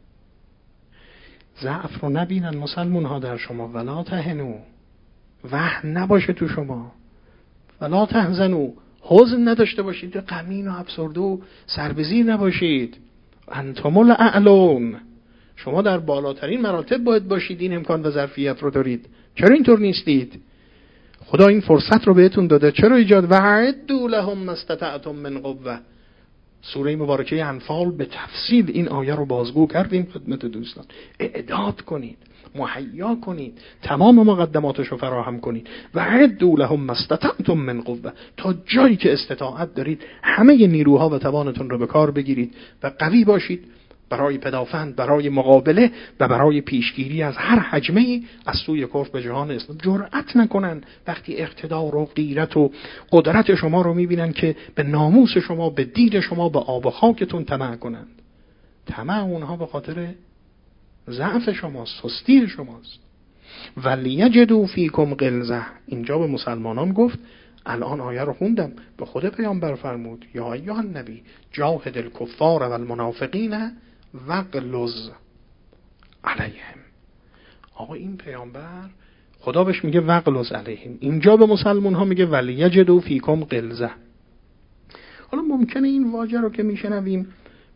ضعف رو نبینن مسلمون ها در شما. ولا تهنوا، وهن نباشه تو شما. ولا تحزنوا، حزن نداشته باشید، غمین و افسرده و سربزیر نباشید. انتم الاعلون، شما در بالاترین مراتب باید باشید. این امکان و ظرفیت رو دارید. چرا اینطور نیستید؟ خدا این فرصت رو بهتون داده. چرا ایجاد وعدوا لهم ما استطعتم من قوه. سوره مبارکه انفال به تفصیل این آیه رو بازگو کردیم خدمت دوستان. اعداد کنید، مهیا کنید، تمام مقدماتش رو فراهم کنید. وعدوا لهم ما استطعتم من قوه، تا جایی که استطاعت دارید همه نیروها و توانتون رو به کار بگیرید و قوی باشید برای پدافند، برای مقابله و برای پیشگیری از هر هجمه‌ای از سوی کفر به جهان اسلام. جرأت نکنن وقتی اقتدار و غیرت و قدرت شما رو میبینن که به ناموس شما، به دین شما، به آب و خاکتون طمع کنند. طمع اونها به خاطر ضعف شماست، سستی شماست. ولیجدوا فیکم غلظه، اینجا به مسلمانان گفت. الان آیه رو خوندم، به خود پیامبر فرمود یا ایها النبی جاهد الکفار و المنافقین وغلظ علیهم. آقا این پیامبر خدا بهش میگه وغلظ علیهم، اینجا به مسلمان ها میگه ولیجدوا فیکم غلظه. حالا ممکنه این واژه رو که میشنویم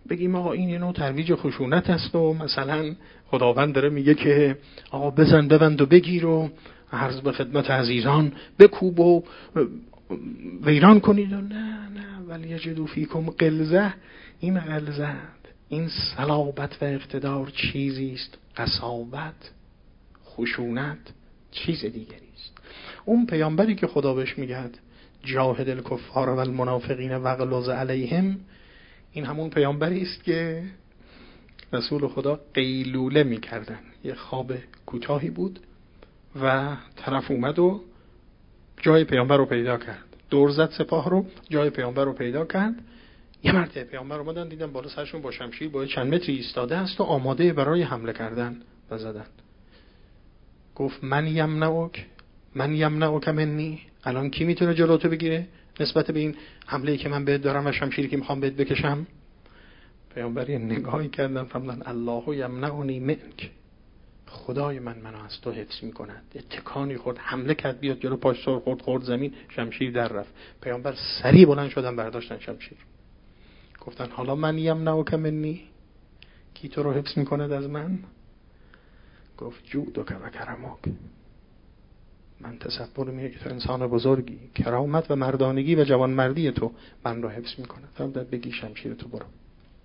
بگیم آقا این یه نوع ترویج خشونت است و مثلا خداوند داره میگه که آقا بزن ببند و بگیر و عرض به خدمت عزیزان بکوب و ویران کنید و نه نه ولی یجدوا فیکم غلظه. این غلظت، این صلابت و اقتدار چیزی است، قساوت خشونت چیز دیگری است. اون پیامبری که خدا بهش میگه جاهد الکفار و المنافقین واغلظ علیهم، این همون پیامبری است که رسول خدا قیلوله میکردن. یه خواب کوتاهی بود و طرف اومد و جای پیامبر رو پیدا کرد، دور زد سپاه رو، جای پیامبر رو پیدا کرد. یه مرتبه پیامبر اومدن دیدن بالا سرشون با شمشیر با چند متری ایستاده است و آماده برای حمله کردن و زدن. گفت من یمنعک من یمنعک منی، الان کی میتونه جلوتو بگیره نسبت به این حمله‌ای که من بهت دارم و شمشیری که میخوام بهت بکشم؟ پیامبر یه نگاهی کردن فهمیدن الله یمنعنی منک، خدای من منو از تو حفظ میکند. تکانی خورد، حمله کرد، بیاد جلو، پاش سر خورد، خورد زمین، شمشیر در رفت. پیامبر سریع بلند شدن برداشتن شمشیر. گفتن حالا من یمنعک منی، کی تو رو حفظ میکند از من؟ گفت جودک و کرمک، من تصور میگه که تو انسان بزرگی، کرامت و مردانگی و جوانمردی تو من رو حفظ میکنه. فرمود بگی شمشیر تو برو.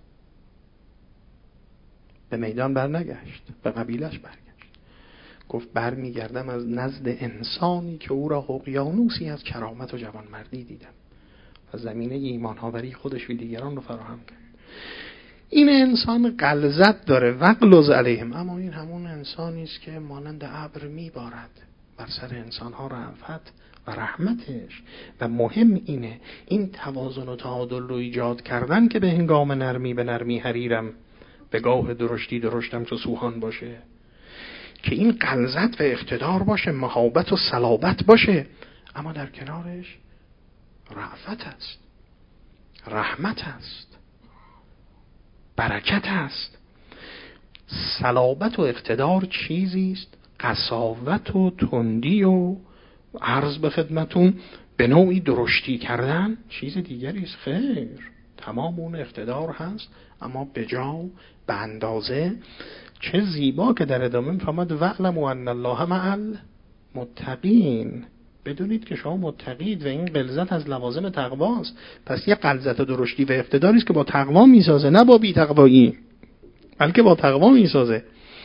به میدان برنگشت، به قبیلش برگشت. گفت برمیگردم از نزد انسانی که او را اقیانوسی از کرامت و جوانمردی دیدم و زمینه ایمان آوری خودش و دیگران رو فراهم کرد. این انسان غلظت داره واغلظ علیهم، اما این همون انسانی است که مانند ابر میبارد بر سر انسانها رأفت و رحمتش. و مهم اینه این توازن و تعادل رو ایجاد کردن که به هنگام نرمی به نرمی حریرم، به گاه درشتی درشتم چو سوهان باشه، که این غلظت و اقتدار باشه، مهابت و صلابت باشه، اما در کنارش رأفت است، رحمت است، برکت است. صلابت و اقتدار چیزی است، قساوت و تندی و عرض به خدمتون به نوعی درشتی کردن چیز دیگری است. خیر، تمام اون اقتدار هست اما به جا، به اندازه. چه زیبا که در ادامه میفهمد واعلموا ان الله مع المتقین، بدونید که شما متقید و این غلظت از لوازم تقواست. پس یه غلظت و درشتی و اقتداری است که با تقوا میسازه، نه با بی تقوایی، بلکه با تقوا میسازه.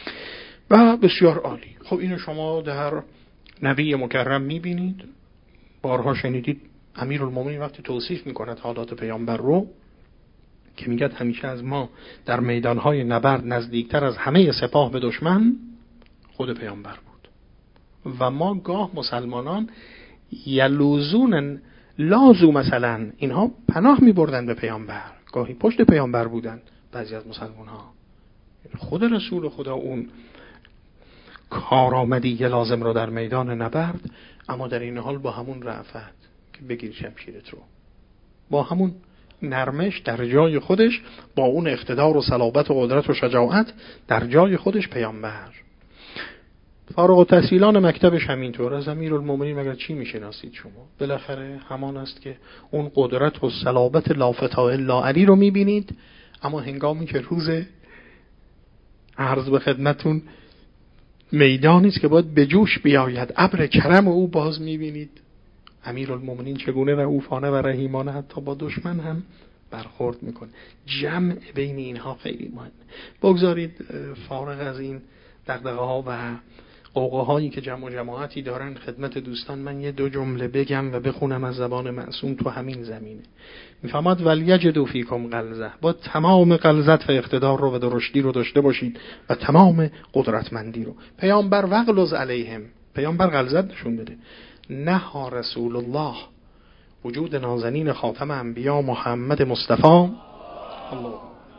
و بسیار عالی. خب اینو شما در نبی مکرم میبینید، بارها شنیدید امیرالمومنین وقتی توصیف میکند حالات پیامبر رو که میگه همیشه از ما در میدانهای نبرد نزدیکتر از همه سپاه به دشمن خود پیامبر بود و ما گاه مسلمانان یلوزون لازو، مثلا اینها پناه میبردن به پیامبر، گاهی پشت پیامبر بودن. بعضی از مسلمان ها خود رسول خدا اون کارآمدی لازم رو در میدان نبرد، اما در این حال با همون رأفت که بگیر شمشیرت رو، با همون نرمش در جای خودش، با اون اقتدار و صلابت و قدرت و شجاعت در جای خودش پیامبر. فارغ التحصیلان مکتبش همینطور. از امیرالمومنین مگر چی میشناسید شما؟ بالاخره همان است که اون قدرت و صلابت لافتا الا علی رو میبینید، اما هنگامی که روز عرض به خدمتون میدانی است که باید به جوش بیاید، ابر کرم او باز میبینید امیرالمومنین چگونه رؤوفانه و رحیمانه حتی با دشمن هم برخورد میکنه. جمع بین اینها خیلی مهمه. بگذارید فارغ از این دغدغه ها و قوقا هایی که جمع و جماعتی دارن خدمت دوستان من یه دو جمله بگم و بخونم از زبان معصوم تو همین زمینه. میفهمد ولیجدوا فیکم غلظه، با تمام غلظت و اقتدار رو و درشتی رو داشته باشید و تمام قدرتمندی رو. پیامبر واغلظ علیهم، پیامبر غلظت نشون بده. نهى رسول الله وجود نازنین خاتم انبیا محمد مصطفی الله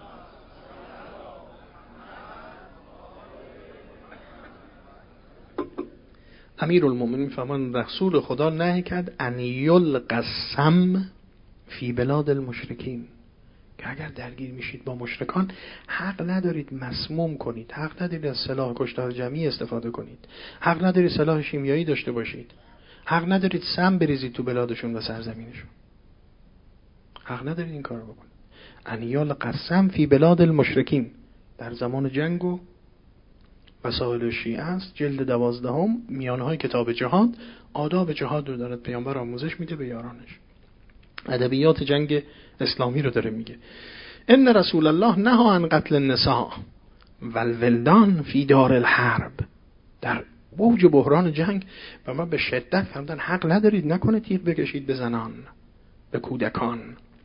امیرالمومنین فرمان رسول خدا نهی کرد ان یلقى السم فی بلاد المشرکین، که اگر درگیر میشید با مشرکان حق ندارید مسموم کنید، حق ندارید از سلاح کشتار جمعی استفاده کنید، حق ندارید سلاح شیمیایی داشته باشید، حق ندارید سم بریزید تو بلادشون و سرزمینشون، حق ندارید این کار رو بکنید. ان یلقی السم فی بلاد المشرکین. در زمان جنگ و وسایل شیعه است، جلد دوازدهم، میانهای کتاب جهاد، آداب جهاد رو داره پیامبر آموزش میده به یارانش، ادبیات جنگ اسلامی رو داره میگه. ان رسول الله نهی عن قتل النساء والولدان فی دار الحرب. در اوج بحران جنگ و ما به شدت فرمودن حق ندارید نکنه تیغ بکشید به زنان، به کودکان،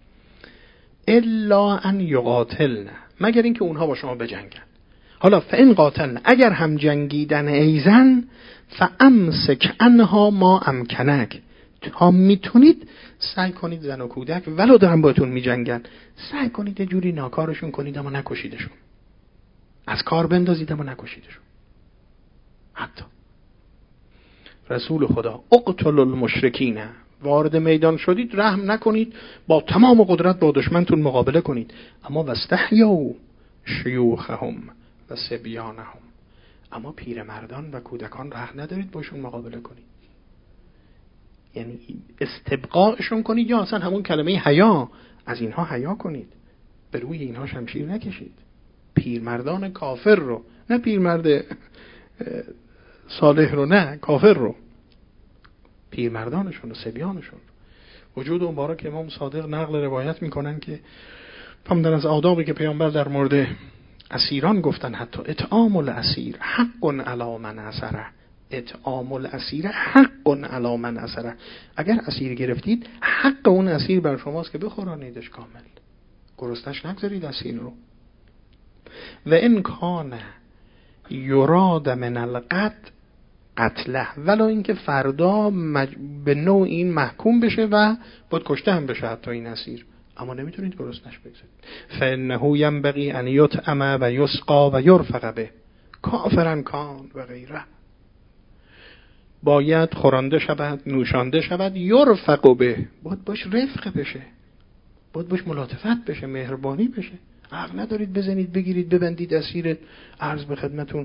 الا ان یقاتلن، مگر اینکه اونها با شما بجنگن. حالا فان قاتلن، اگر هم جنگیدن ایزن، فامسک عنها ما امکنک، تا میتونید سعی کنید زن و کودک ولو دارن باتون میجنگن، سعی کنید یه جوری ناکارشون کنید اما نکشیدشون، از کار بندازید اما نکشیدشون. حتی رسول خدا اقتلوا المشرکین، وارد میدان شدید رحم نکنید، با تمام قدرت با دشمنتون مقابله کنید، اما واستحیوا شیوخهم و صبیانهم، اما پیرمردان و کودکان رحم ندارید باشون مقابله کنید. یعنی استبقاءشون کنید، یا اصلا همون کلمه حیا، از اینها حیا کنید، به روی اینها شمشیر نکشید. پیرمردان کافر رو، نه پیرمرد صالح رو، نه کافر رو، پیرمردانشون و صبیانشون. وجود مبارک امام صادق نقل روایت میکنن که فهمدن از آدابی که پیامبر در مورد اسیران گفتن، حتی اطعام الاسیر حق علی من اسره، اطعام الاسیر حق علی من اسره، اگر اسیر گرفتید حق اون اسیر بر شماست که بخورانیدش کامل، گرسنش نگذارید اسیر رو. و ان کان یراد من القتل قتله، ولو اینکه فردا مج... به نوع این محکوم بشه و باید کشته هم بشه حتی این اسیر، اما نمیتونید گرسنش بگذارید. فانه ینبغی ان یطعم و یسقا و یرفق به، کافرن کان و غیره، باید خورانده شود، نوشانده شود، یرفق به، باید باش رفق بشه، باید باش ملاطفت بشه، مهربانی بشه. حق ندارید بزنید بگیرید ببندید اسیر، عرض به خدمتون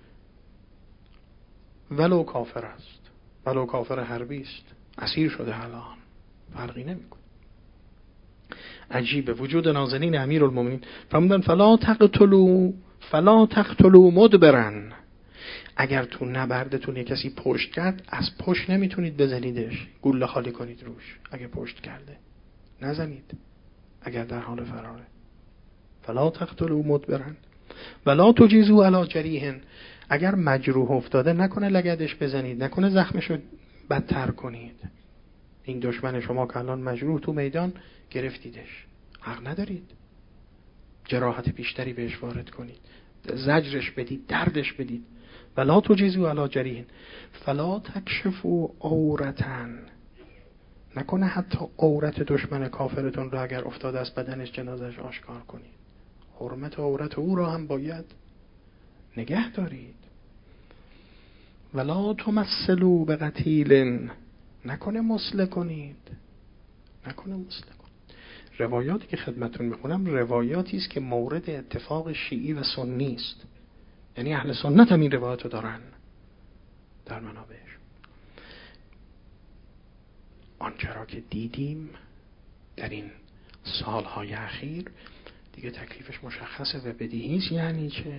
ولو کافر است، ولو کافر حربی است، اسیر شده الان، فرقی نمیکنه. عجیبه. وجود نازنین امیرالمومنین فرمودن فلا تقتلوا فلا تقتلوا مدبرن، اگر تو نبردتون یک کسی پشت کرد، از پشت نمیتونید بزنیدش، گوله خالی کنید روش. اگر پشت کرده نزنید، اگر در حال فراره. فلا تقتلوا مدبرن ولا تجیزوا علی جریح، اگر مجروح افتاده نکنه لگدش بزنید، نکنه زخمشو بدتر کنید. این دشمن شما که الان مجروح تو میدان گرفتیدش، حق ندارید جراحت بیشتری بهش وارد کنید، زجرش بدید، دردش بدید. ولا تجیزوا علی جریح فلا تکشفوا عورتن، نکنه حتی عورت دشمن کافرتون رو اگر افتاده از بدنش جنازش آشکار کنید. حرمت عورت او را هم باید نگه دارید. ولا تمثلوا بقتیل، نکنه مسله کنید، نکنه مسله کنید. روایاتی که خدمتون میخونم روایاتی است که مورد اتفاق شیعی و سنی است، یعنی اهل سنت هم این روایت رو دارن در منابعش. آنچه را که دیدیم در این سالهای اخیر دیگه تکلیفش مشخصه و بدیهی است. یعنی چه؟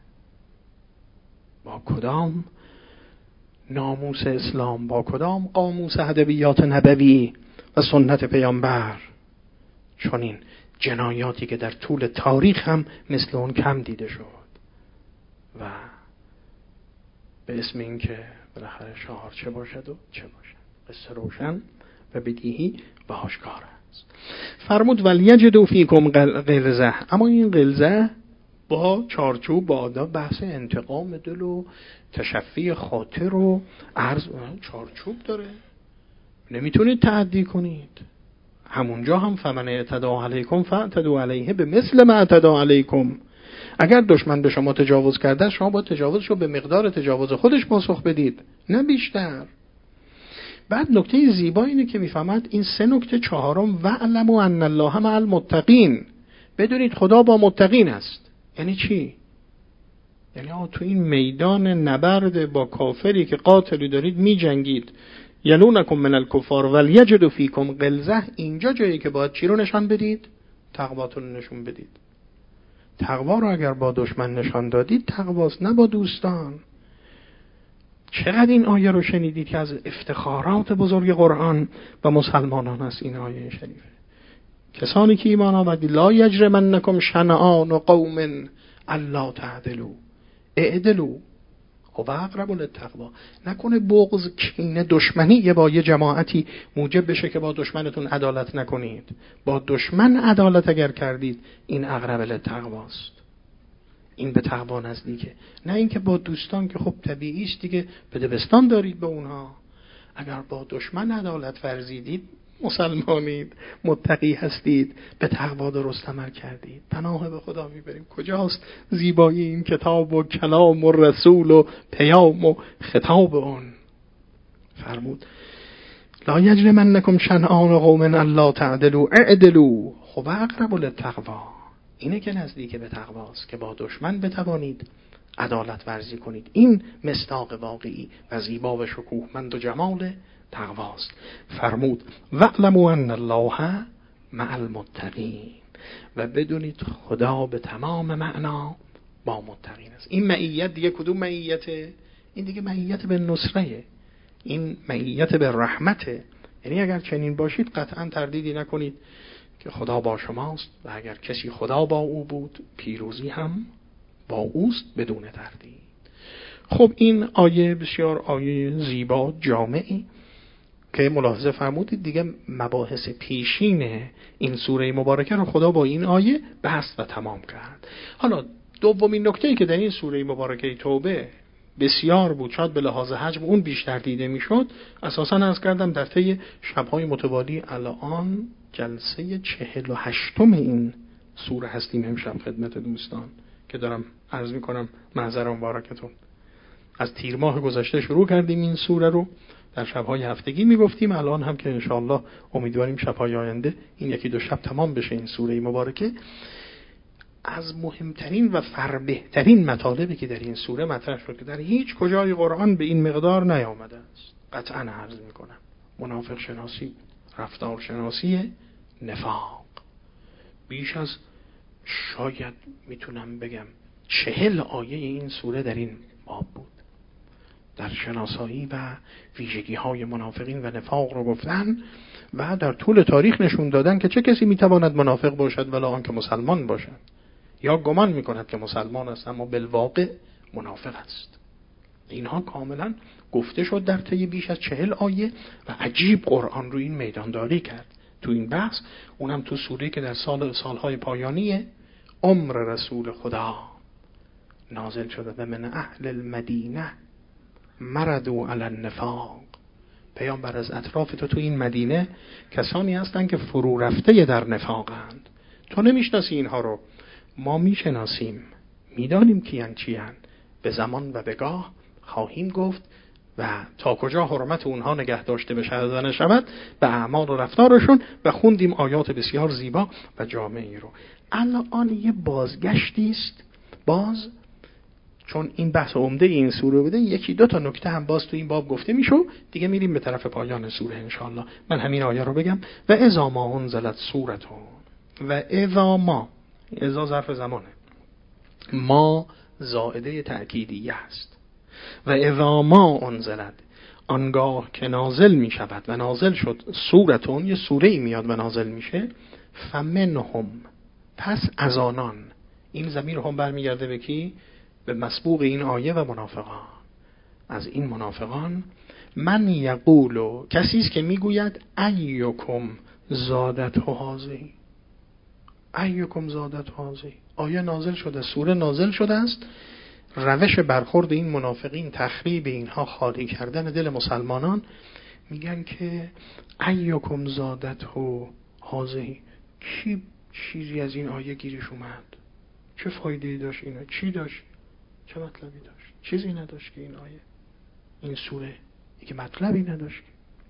با کدام ناموس اسلام، با کدام قاموس ادبیات نبوی و سنت پیامبر چون این جنایاتی که در طول تاریخ هم مثل اون کم دیده شد و به اسم این که بالاخره شعار چه باشد و چه باشد، قصه روشن و بدیهی و آشکار است. فرمود ولیجدوا فیکم غلظه، اما این غلظه با چارچوب با آداب بحث انتقام دل و تشفی خاطر و عرض چارچوب داره، نمیتونید تعدی کنید. همونجا هم فمن اعتدی علیکم فاعتدوا علیه بمثل ما اعتدی علیکم، اگر دشمن به شما تجاوز کرده شما باید تجاوزش رو به مقدار تجاوز خودش پاسخ بدید، نه بیشتر. بعد نکته زیبا اینه که میفهمد این سه نکته چهارم واعلموا ان الله مع المتقین، بدونید خدا با متقین است. یعنی چی؟ یعنی آه تو این میدان نبرد با کافری که قاتلی دارید می جنگید، یلونکم من الکفار ولیجدوا فیکم غلظه، اینجا جایی که باید چی رو نشان بدید؟ تقواتون نشون بدید. تقوا رو اگر با دشمن نشان دادید تقواست، نه با دوستان. چقدر این آیه رو شنیدید که از افتخارات بزرگ قرآن و مسلمانان است این آیه شریفه. کسانی که ایمان آوردید لا یجرمنکم شنآن قوم الا تعدلوا اعدلوا هو اقرب للتقوی. نکنه بغض، کینه، دشمنی با یه جماعتی موجب بشه که با دشمنتون عدالت نکنید. با دشمن عدالت اگر کردید این اقرب للتقواست، این به تقوا نزدیکه. نه اینکه با دوستان که خب طبیعی است دیگه، به دبستان دارید به اونها. اگر با دشمن عدالت ورزیدید مسلمانید، متقی هستید، به تقوا درست عمل کردید. پناه به خدا میبریم. کجاست زیبایی این کتاب و کلام و رسول و پیام و خطاب اون؟ فرمود لا یجرمنکم شنآن قوم الا تعدلوا اعدلوا هو اقرب للتقوی. اینه که نزدیک به تقواست که با دشمن بتوانید عدالت ورزی کنید. این مصداق واقعی و زیبا و شکوهمند و جمال تقواست. فرمود واعلموا ان الله مع المتقین، و بدونید خدا به تمام معنا با متقین است. این معیت دیگه کدوم معیته؟ این دیگه معیت به نصره، این معیت به رحمته. یعنی اگر چنین باشید قطعا تردیدی نکنید که خدا با شماست، و اگر کسی خدا با او بود پیروزی هم با اوست بدون تردید. خب این آیه بسیار آیه زیبا جامعی که ملاحظه فرمودید دیگه مباحث پیشین این سوره مبارکه رو خدا با این آیه بحث و تمام کرد. حالا دومین نکته‌ای که در این سوره مبارکه توبه بسیار بود، شاید به لحاظ حجم اون بیشتر دیده میشد، اساساً عرض کردم در طی شب‌های متوالی الان جلسه چهل و هشتم این سوره هستیم امشب خدمت دوستان که دارم عرض میکنم محضر مبارکتون. از تیر ماه گذشته شروع کردیم این سوره رو، در شب‌های هفتگی میگفتیم، الان هم که انشاءالله امیدواریم شب‌های آینده این یکی دو شب تمام بشه این سوره مبارکه. از مهمترین و فربهترین مطالبی که در این سوره مطرح شد که در هیچ کجای قرآن به این مقدار نیامده است، قطعاً عرض میکنم، منافق شناسی، رفتار شناسی نفاق. بیش از شاید میتونم بگم چهل آیه این سوره در این باب بود، در شناسایی و ویژگی های منافقین و نفاق رو گفتن و در طول تاریخ نشون دادن که چه کسی میتواند منافق باشد ولا آنکه مسلمان باشد، یا گمان میکند که مسلمان است اما بالواقع منافق است. اینها کاملا گفته شد در طی بیش از چهل آیه و عجیب قرآن رو این میدانداری کرد تو این بحث، اونم تو سوره که در سال سالهای پایانی عمر رسول خدا نازل شده. و من اهل المدینه مردوا علی النفاق، پیامبر از اطراف تو تو این مدینه کسانی هستن که فرو رفته در نفاقند. تو نمیشناسی اینها رو، ما میشناسیم، میدانیم کیان چیان، به زمان و به گاه خواهیم گفت و تا کجا حرمت اونها نگه داشته بشه نشود به اعمال و رفتارشون، و خوندیم آیات بسیار زیبا و جامعی رو. الان یه بازگشتی است باز، چون این بحث عمده این سوره بوده، یکی دو تا نکته هم باز تو این باب گفته میشه، دیگه میریم به طرف پایان سوره انشاءالله. من همین آیه رو بگم و اذا ما انزلت سورتون، و اذا ما، اذا ظرف زمانه، ما زائده تأکیدیه است، و اذا ما انزلت، آنگاه که نازل می شود و نازل شد سورتون، یه سوره‌ای میاد و نازل میشه، فمنهم، پس از آنان، این ضمیر هم برمیگرده به کی؟ به مسبوق این آیه و منافقان. از این منافقان من یقولو، کسی است که میگوید ایکم زادت هذه، ایکم زادت هذه، آیه نازل شده، سوره نازل شده است، روش برخورد این منافقین تخریب اینها، خالی کردن دل مسلمانان، میگن که ایکم زادت هذه، کی چیزی از این آیه گیرش اومد؟ چه فایده‌ای داشت اینا؟ چی داشت؟ چه مطلبی داشت؟ چیزی نداشت که این آیه، این سوره که مطلبی نداشت.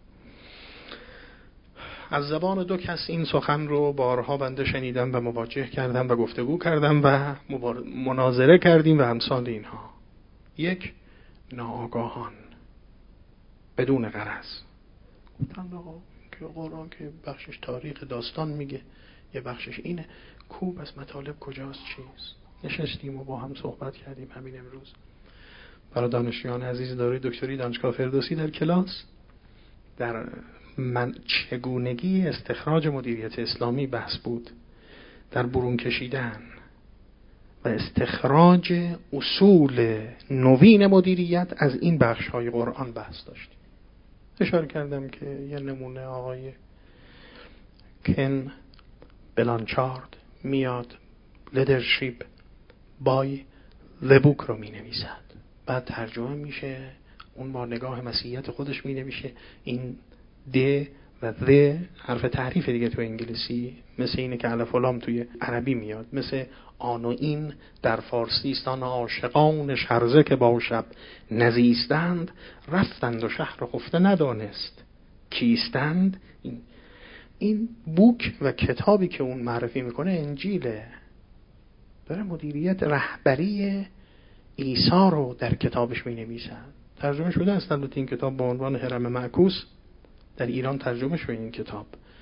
از زبان دو کس این سخن رو بارها بنده شنیدم و مواجه کردم و گفتگو کردم و مناظره کردیم و امثال اینها. یک، ناآگاهان بدون غرض گفتن آقا که قرآن که بخشش تاریخ داستان میگه، یه بخشش اینه. کوب از مطالب کجاست چیست؟ نشستیم و با هم صحبت کردیم همین امروز. برای دانشجویان عزیز داره دکتری دانشگاه فردوسی در کلاس در من چگونگی استخراج مدیریت اسلامی بحث بود، در برون کشیدن و استخراج اصول نوین مدیریت از این بخش‌های قرآن بحث داشتیم. اشاره کردم که یه نمونه آقای کن بلانچارد میاد لیدرشپ بای the book رو می نویسد، بعد ترجمه میشه، اون با نگاه مسیحیت خودش می نویشه. این د و the حرف تعریف دیگه تو انگلیسی، مثل اینه که الف و لام توی عربی میاد، مثل آن و این در فارسی است. آن عاشقان شرزه که با شب نزیستند، رفتند و شهر خفته ندانست کیستند. این این بوک و کتابی که اون معرفی میکنه انجیله، داره مدیریت رهبری عیسی رو در کتابش می نویسن. ترجمه شده است البته این کتاب با عنوان هرم معکوس، در ایران ترجمه شده این کتاب.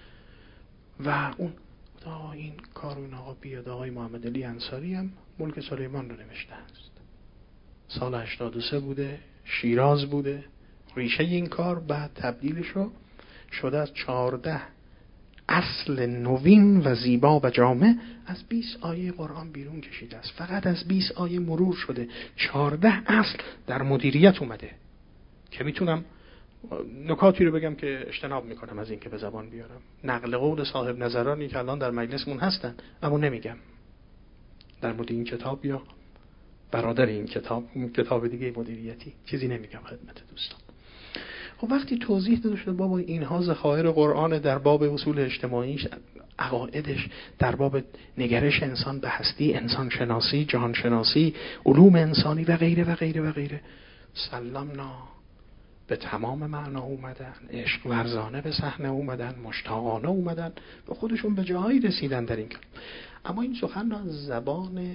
و اون تا این کار اون آقا بیاد، آقای محمد علی انصاری هم ملک سلیمان رو نوشته است. سال هشتاد و سه بوده، شیراز بوده ریشه این کار، بعد تبدیلش رو شده از چهارده اصل نوین و زیبا و جامع از بیست آیه قرآن بیرون کشیده است. فقط از بیست آیه مرور شده، چهارده اصل در مدیریت اومده که میتونم نکاتی رو بگم که اجتناب میکنم از این که به زبان بیارم. نقل قول صاحب نظرانی که الان در مجلسمون هستن، اما نمیگم در مورد این کتاب یا برادر این کتاب، اون کتاب دیگه مدیریتی، چیزی نمیگم خدمت دوستان. خب وقتی توضیح داده شده بابا اینها ذخایر قرآن در باب اصول اجتماعیش، عقایدش، در باب نگرش انسان به هستی، انسان شناسی، جهان شناسی، علوم انسانی و غیره و غیره و غیره، سلمنا به تمام معنا اومدن، عشق ورزانه به صحنه اومدن، مشتاقانه اومدن و خودشون به جایی رسیدن در این کار. اما این سخن را از زبان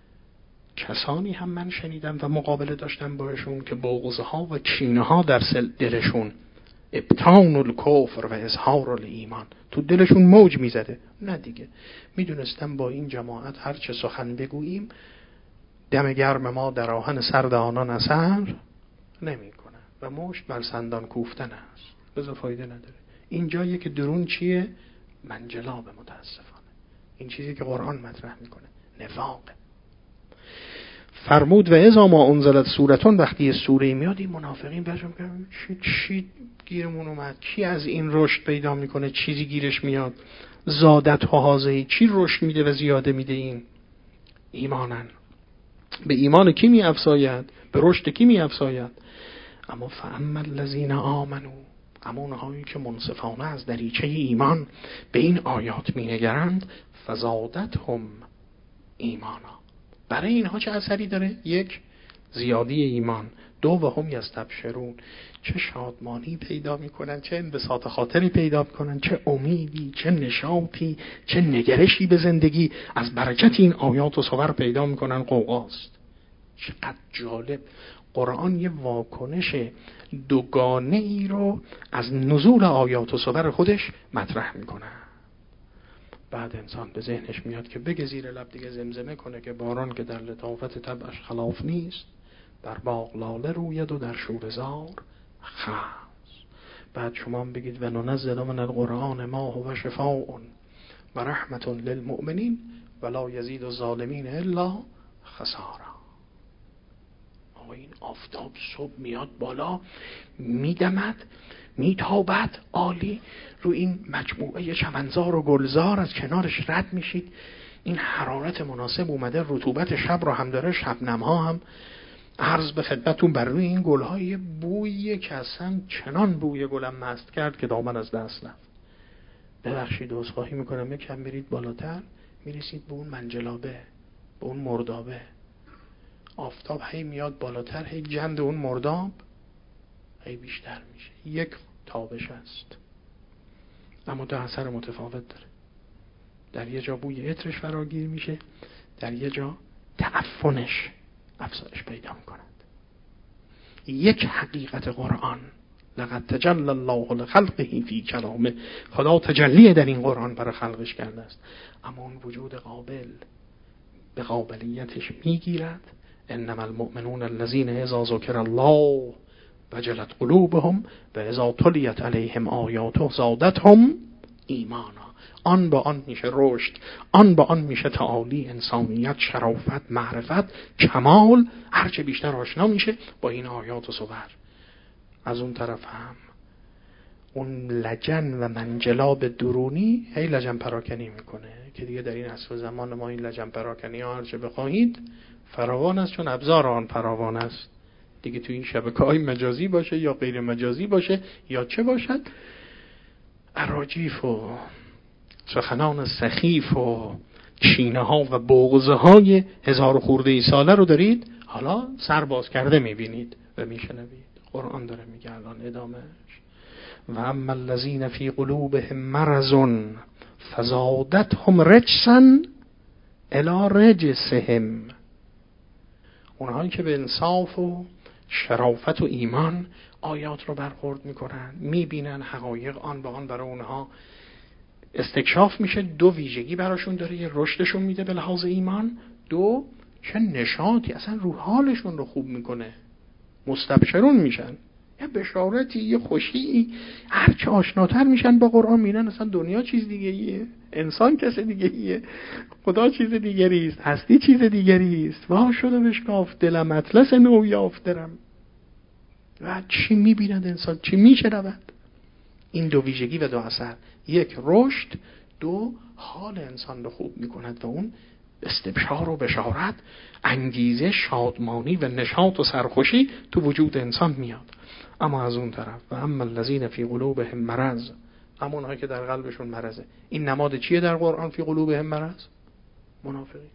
کسانی هم من شنیدم و مقابله داشتم باشون که بغضها و کینه‌ها در دلشون، ابطان الکفر و اظهار الایمان، تو دلشون موج میزده. نه دیگه، میدونستم با این جماعت هر چه سخن بگوییم دم گرم ما در آهن سرد آنان اثر نمیکنه و مشت بر سندان کوفتن است، بذار فایده نداره. این جایی که درون چیه؟ منجلاب. متاسفانه این چیزی که قرآن مطرح میکنه نفاقه. فرمود و اذا ما انزلت سورتون، وقتی سوره میاد این منافقین برشون میگن چی چی گیرمون اومد، کی از این رشد پیدا میکنه، چیزی گیرش میاد، زادت ها حاضری، چی رشد میده و زیاده میده؟ این ایمانن، به ایمان کی می افزاید، به رشد کی می افزاید؟ اما فاما الذین آمنوا، اما اونهایی که منصفانه از دریچه ایمان به این آیات می نگرند، فزادتهم ایمانا، برای اینها چه اثری داره؟ یک، زیادی ایمان. دو، و هم یستبشرون، چه شادمانی پیدا میکنن، چه انبساط خاطری پیدا میکنن، چه امیدی، چه نشاطی، چه نگرشی به زندگی از برکت این آیات و صور پیدا میکنن. قوقاست. چقدر جالب. قرآن یه واکنش دوگانه ای رو از نزول آیات و صور خودش مطرح میکنه. بعد انسان به ذهنش میاد که بگه زیر لب دیگه زمزمه کنه که باران که در لطافت طبعش خلاف نیست، در باغ لاله روید و در شوره‌زار خس. بعد شما بگید و ننزل من القرآن ما هو شفاء و رحمت للمؤمنین ولا یزید الظالمین الا خسارا. آقا این آفتاب صبح میاد بالا، میدمد، میتابد، عالی، رو این مجموعه چمنزار و گلزار از کنارش رد میشید، این حرارت مناسب اومده، رطوبت شب رو هم داره، شبنم‌ها هم عرض به خدمتون بر روی این گل‌های بویی که اصلا چنان بوی گلم مست کرد که دامن از دست رفت. ببخشید عذرخواهی میکنم، یکم برید بالاتر میرسید به اون منجلابه، به اون مردابه. آفتاب هی میاد بالاتر، هی جند اون مرداب هی بیشتر میشه. یک تابش است اما دو اثر متفاوت داره. در یه جا بوی عطرش فراگیر میشه، در یه جا تعفنش افزایش پیدا میکند. یک حقیقت قرآن لقد تجلی الله لخلقه فی کلامه. خدا تجلی در این قرآن برای خلقش کرده است، اما اون وجود قابل به قابلیتش میگیرد. انما المؤمنون الذین اذا ذکر الله وجلت قلوبهم و اذا تلیت علیهم آیاته زادتهم ایمانا. آن با آن میشه رشد، آن با آن میشه تعالی، انسانیت، شرافت، معرفت، کمال. هرچه بیشتر آشنا میشه با این آیات و صور. از اون طرف هم اون لجن و منجلاب درونی هی لجن پراکنی میکنه که دیگه در این عصر زمان ما این لجن پراکنی ها هرچه بخواهید فراوان است، چون ابزار آن فراوان است دیگه. تو این شبکه‌های مجازی باشه یا غیر مجازی باشه یا چه باشد، اراجیف و سخنان سخیف و چینه ها و بغضه های هزار خورده ای ساله رو دارید حالا سر باز کرده میبینید و میشنوید. قرآن داره میگه الان ادامهش، و اما الذین فی قلوبهم مرض فزادتهم رجسا الی رجسهم. اونهایی که به انصاف و شرافت و ایمان آیات رو برخورد میکنن، میبینن حقایق آن به آن برای اونها استکشاف میشه. دو ویژگی براشون داره، یه رشدشون میده به لحاظ ایمان، دو چه نشاطی اصلا رو حالشون رو خوب میکنه، مستبشرون میشن، یه بشارتی، یه خوشی. هر چه آشناتر میشن با قرآن میرن اصلا دنیا چیز دیگه ایه، انسان کس دیگه ایه، خدا چیز دیگری است، هستی چیز دیگری است. وا شده بشکاف دلم اطلس نو یافترم. و چی میبیند انسان، چی میشنود؟ این دو ویژگی و دو اثر، یک رشد، دو حال انسان رو خوب میکند و اون استبشار و بشارت، انگیزه، شادمانی و نشاط و سرخوشی تو وجود انسان میاد. اما از اون طرف و اما الذین فی قلوبهم مرض، اما اونهایی که در قلبشون مرضه. این نماد چیه در قرآن؟ فی قلوبهم مرض، منافقین.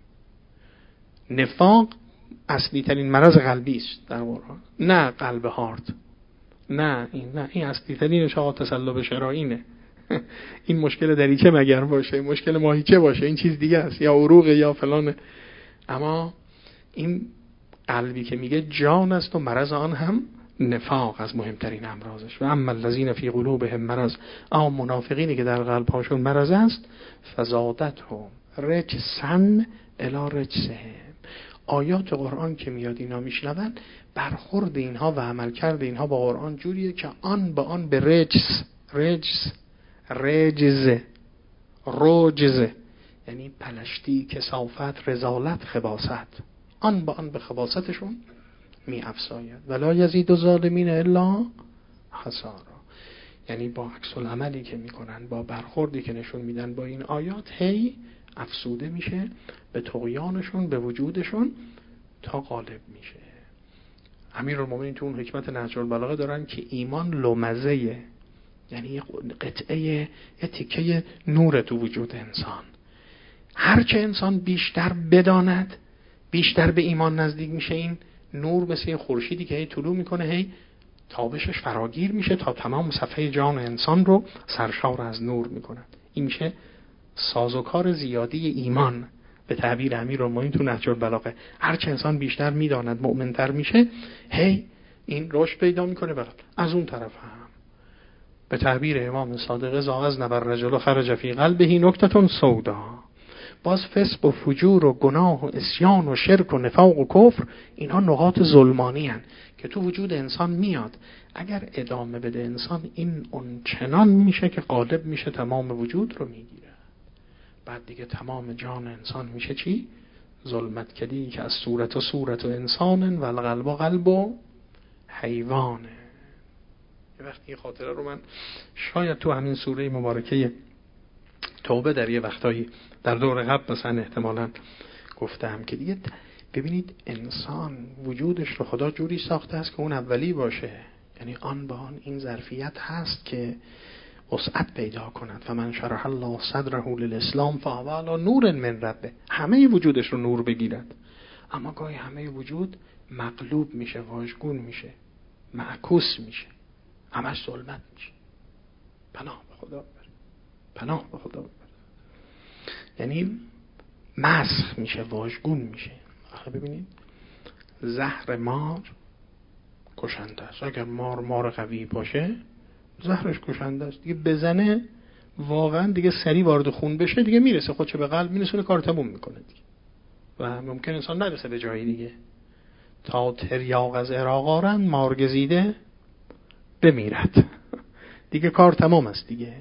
نفاق اصلی ترین مرض قلبی است در قرآن، نه قلب هارد، نه این نه این اصلی ترینش آقا تسلب شرائینه. این مشکل دریچه مگر باشه، مشکل ماهیچه باشه، این چیز دیگه است، یا عروق یا فلانه. اما این قلبی که میگه جان است و مرض آن هم نفاق از مهمترین امراضش. و اما الذین فی قلوبهم مرض، اما منافقینی که در قلب هاشون مرض است، فزادتهم رجسا الی رجسهم. آیات قرآن که میاد اینا میشنون، برخورد اینها و عملکرد اینها با قرآن جوریه که آن با آن به رجس، رجس رجز روجز یعنی پلشتی، کثافت، رذالت، خباثت، آن با آن به خباثتشون می افزاید. ولا یزید الظالمین الا خسارا. یعنی با عکس العملی که میکنن، با برخوردی که نشون میدن با این آیات، هی افسوده میشه به طغیانشون، به وجودشون، تا غالب میشه. امیرالمومنین تو اون حکمت نهج البلاغه دارن که ایمان لمزه، یعنی یه قطعه، یه تیکه نور تو وجود انسان. هرچه انسان بیشتر بداند، بیشتر به ایمان نزدیک میشه. این نور مثل یه خورشیدی که هی طلوع میکنه، هی تابشش فراگیر میشه تا تمام صفحه جان انسان رو سرشار از نور میکنه. این میشه سازوکار زیادی ایمان به تعبیر امیرالمومنین تو نهج البلاغه. هرچه انسان بیشتر میداند، مؤمنتر میشه، هی این رشد پیدا میکنه. برات از اون طرف هم به تعبیر امام صادق زاغز نبر رجل خرج فی قلبه نکتة سودا، باز فسق و فجور و گناه و عصیان و شرک و نفاق و کفر، اینها نقاط ظلمانی هستند که تو وجود انسان میاد. اگر ادامه بده انسان، این اون چنان میشه که غالب میشه، تمام وجود رو میگیره. بعد دیگه تمام جان انسان میشه چی؟ ظلمت کدی که از صورت و صورت و انسان و القلب و قلب و حیوانه. یه وقتی این خاطره رو من شاید تو همین سوره مبارکه توبه در یه وقتایی در دور قبل مثلا احتمالاً گفتم که دیگه ببینید انسان وجودش رو خدا جوری ساخته است که اون اولی باشه، یعنی آن با آن این ظرفیت هست که وسعت پیدا کند. و من شرح الله صدره للاسلام فهو علی نور من ربه، همه وجودش رو نور بگیرد. اما گاهی همه وجود مغلوب میشه، واژگون میشه، معکوس میشه، همش ظلمت میشه. پناه به خدا ببر، پناه به خدا ببر. یعنی مسخ میشه، واژگون میشه. آخه ببینید زهر مار کشنده است. اگر مار مار قوی باشه زهرش کشنده است دیگه، بزنه واقعا دیگه سری وارد خون بشه دیگه میرسه خودش به قلب میرسه، کار تموم میکنه دیگه و ممکن انسان نرسه به جایی دیگه. تا تریاق از عراق آرند مارگزیده بمیرد دیگه کار تمام است دیگه.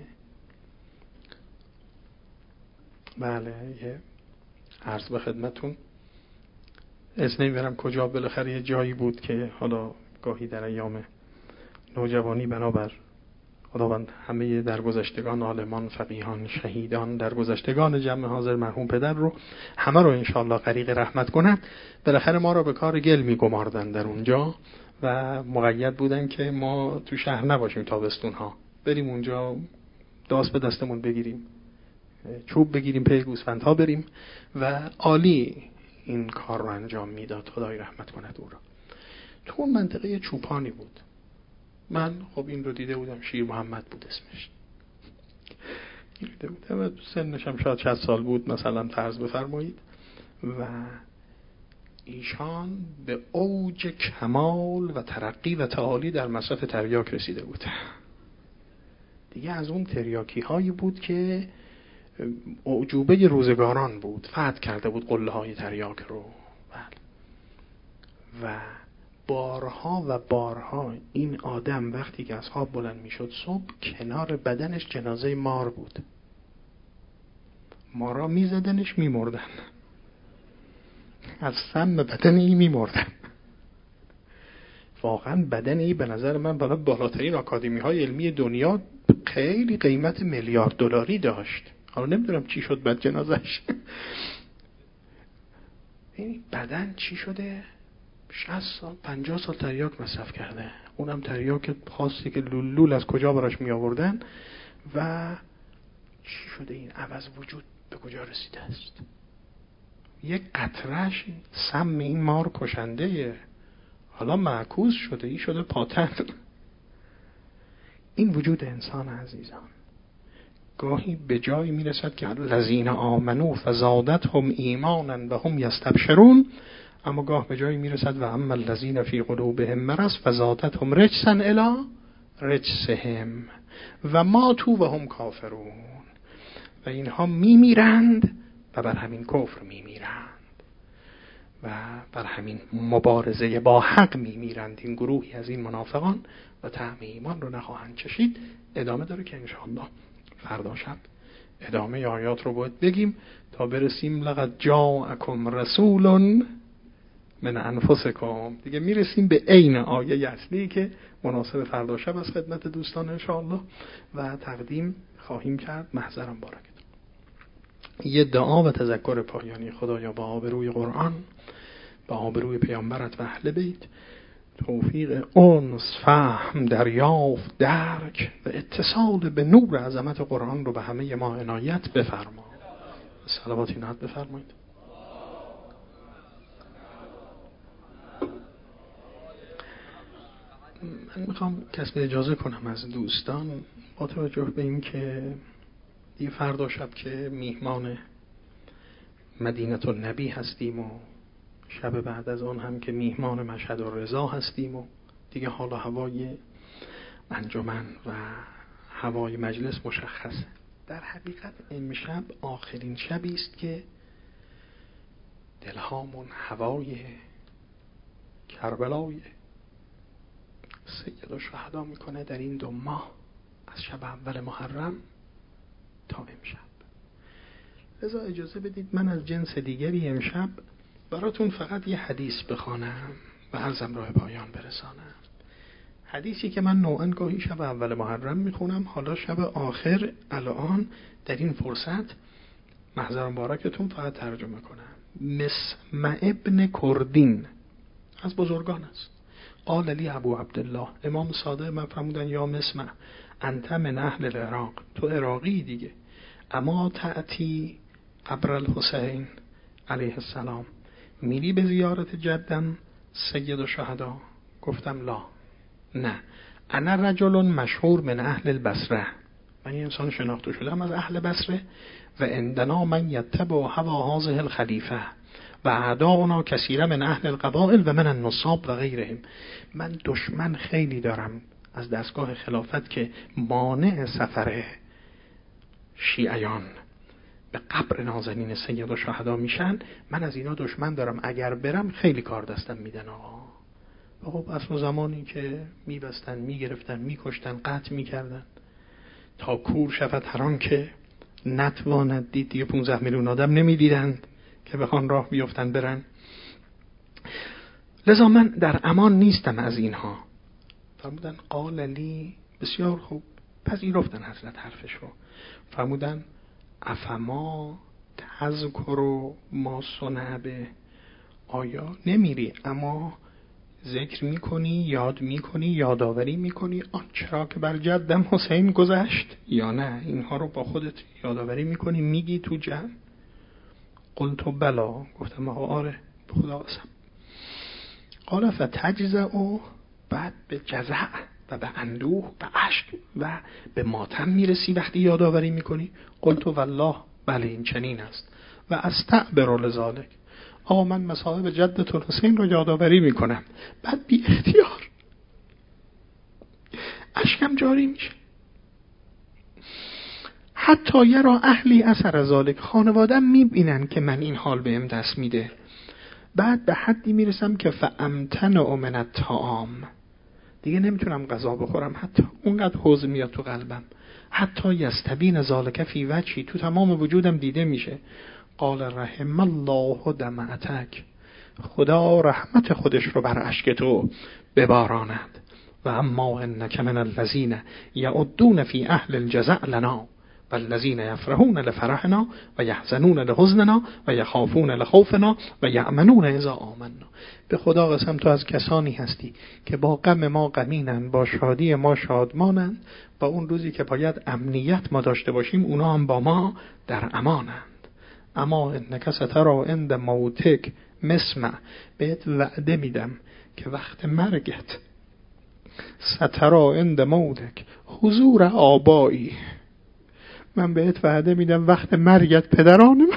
بله یه عرض به خدمتون از نمیبرم کجا، بالاخره یه جایی بود که حالا گاهی در ایام نوجوانی بنابر خداوند همه درگذشتگان عالمان، فقیهان، شهیدان، درگذشتگان جمع حاضر مرحوم پدر رو همه رو انشاءالله غریق رحمت کند، بالاخره ما رو به کار گل میگماردن در اونجا و مقید بودن که ما تو شهر نباشیم تابستون ها، بریم اونجا داس به دستمون بگیریم، چوب بگیریم، پی گوسفندها بریم و عالی این کار رو انجام میداد، خدای رحمت کند او را. تو اون منطقه یه چوپانی بود، من خب این رو دیده بودم، شیر محمد بود اسمش، دیده بودم و سنش هم شاید شصت سال بود مثلا فرض بفرمایید و ایشان به اوج کمال و ترقی و تعالی در مصرف تریاک رسیده بود دیگه. از اون تریاکی هایی بود که اعجوبه روزگاران بود، فتح کرده بود قله های تریاک رو. بله. و بارها و بارها این آدم وقتی که از خواب بلند میشد صبح، کنار بدنش جنازه مار بود، مارا میزدنش میمردن، از سم بدن ای میمردن. واقعا بدن ای به نظر من بالا بالاترین آکادمی های علمی دنیا خیلی قیمت میلیارد دلاری داشت، حالا نمیدونم چی شد بعد جنازش. این بدن چی شده؟ شصت سال پنجاه سال تریاک مصرف کرده، اونم تریاک خاصی که لولول از کجا براش می آوردن و چی شده این عوض وجود به کجا رسیده است؟ یک قطرش سم این مار کشنده حالا معکوس شده، ای شده پاتن. این وجود انسان عزیزان گاهی به جایی میرسد که الذین آمنوا فزادتهم ایمانا و هم یستبشرون، اما گاه به جایی میرسد و اما الذین فی قلوبهم مرض فزادتهم رجسا الی رجسهم و ماتوا و هم کافرون، و اینها میمیرند و بر همین کفر میمیرند و بر همین مبارزه با حق میمیرند. این گروهی از این منافقان و طعم ایمان رو نخواهند چشید. ادامه داره که انشاءالله فردا شب ادامه آیات رو باید بگیم تا برسیم لقد جاءکم رسول من انفسکم، دیگه میرسیم به عین آیه اصلی که مناسب فردا شب از خدمت دوستان انشاءالله و تقدیم خواهیم کرد. محضرم بارکت. یه دعا و تذکر پایانی. خدایا با آبروی قرآن، با آبروی پیامبرت و اهل بیت توفیق انس، فهم، دریافت، درک و اتصال به نور عظمت قرآن رو به همه ما عنایت بفرما. صلواتی نهاد بفرمایید. من میخوام کسب اجازه کنم از دوستان با توجه به این که دیگه فردا شب که میهمان مدینه النبی هستیم و شب بعد از آن هم که میهمان مشهد الرضا هستیم و دیگه حالا هوای انجمن و هوای مجلس مشخصه. در حقیقت امشب آخرین شبی است که دلهامون هوای کربلای سید الشهدا میکنه در این دو ماه از شب اول محرم تا امشب. لذا اجازه بدید من از جنس دیگری امشب براتون فقط یه حدیث بخوانم و عرضم راه پایان برسانم. حدیثی که من نوعاً گاهی شب اول محرم میخونم، حالا شب آخر الان در این فرصت محضر مبارکتون فقط ترجمه کنم. مسمع ابن کردین از بزرگان است. قال علی ابو عبدالله، امام صادق من فرمودن یا مسمع انت من اهل العراق، تو عراقی دیگه، اما تأتی قبر الحسین علیه السلام، میری به زیارت جدن سید الشهدا؟ گفتم لا، نه، انا رجل مشهور من اهل البصره، من یه انسان شناخته شدم از اهل بصره، و عندنا من یتبع هوا هذه الخلیفه و اعداؤنا کثیر من اهل القبائل و من النصاب و غیرهم. من دشمن خیلی دارم از دستگاه خلافت که مانع سفر شیعیان به قبر نازنین سید الشهدا میشن. من از اینا دشمن دارم، اگر برم خیلی کار دستم میدن آقا. خب اصلا زمانی که میبستن، میگرفتن، میکشتن، قتل میکردن تا کور شود هر آن که نتواند دید، دیگه پونزده میلیون آدم نمیدیدند که بخوان راه بیفتن برن. لذا من در امان نیستم از اینها. فرمودن قال لی، بسیار خوب، پذیرفتن حضرت حرفش رو. فرمودن افما تذکر ما صنع به، آیا نمیری اما ذکر میکنی، یاد میکنی، یادآوری میکنی آنچه را که بر جدم حسین گذشت یا نه؟ اینها رو با خودت یادآوری میکنی، میگی تو جمع؟ قلت بلا، گفتم آره به خدا قسم. قال فتجزع، بعد به جزع و به اندوه، به اشک و به ماتم میرسی وقتی یادآوری میکنی؟ قلت والله، بله این چنین است. و استعبر لذالک، آقا من مصائب جدت الحسین رو یادآوری میکنم، بعد بی اختیار اشکم جاری میشه. حتی یرا اهلی اثر ذالک، خانوادم میبینن که من این حال بهم دست میده. بعد به حدی میرسم که فامتنع من الطعام، دیگه نمیتونم غذا بخورم، حتی اونقدر حوض میاد تو قلبم. حتی یستبین ذالک فی وجهی، تو تمام وجودم دیده میشه. قال رحم الله دمعتک، خدا رحمت خودش رو بر اشک تو بباراند. و اما انک من الذین یعدون فی اهل الجزع لنا والذین یفرحون لفرحنا و یحزنون لحزننا و یخافون لخوفنا و یأمنون اذا آمنا. به خدا قسم تو از کسانی هستی که با غم ما غمینند، با شادی ما شادمانند، با اون روزی که باید امنیت ما داشته باشیم اونا هم با ما در امانند. اما انک سترا عند موتک مسمع، بهت وعده میدم که وقت مرگت سترا عند موتک حضور آبایی، من بهت وعده میدم وقت مرگت پدران من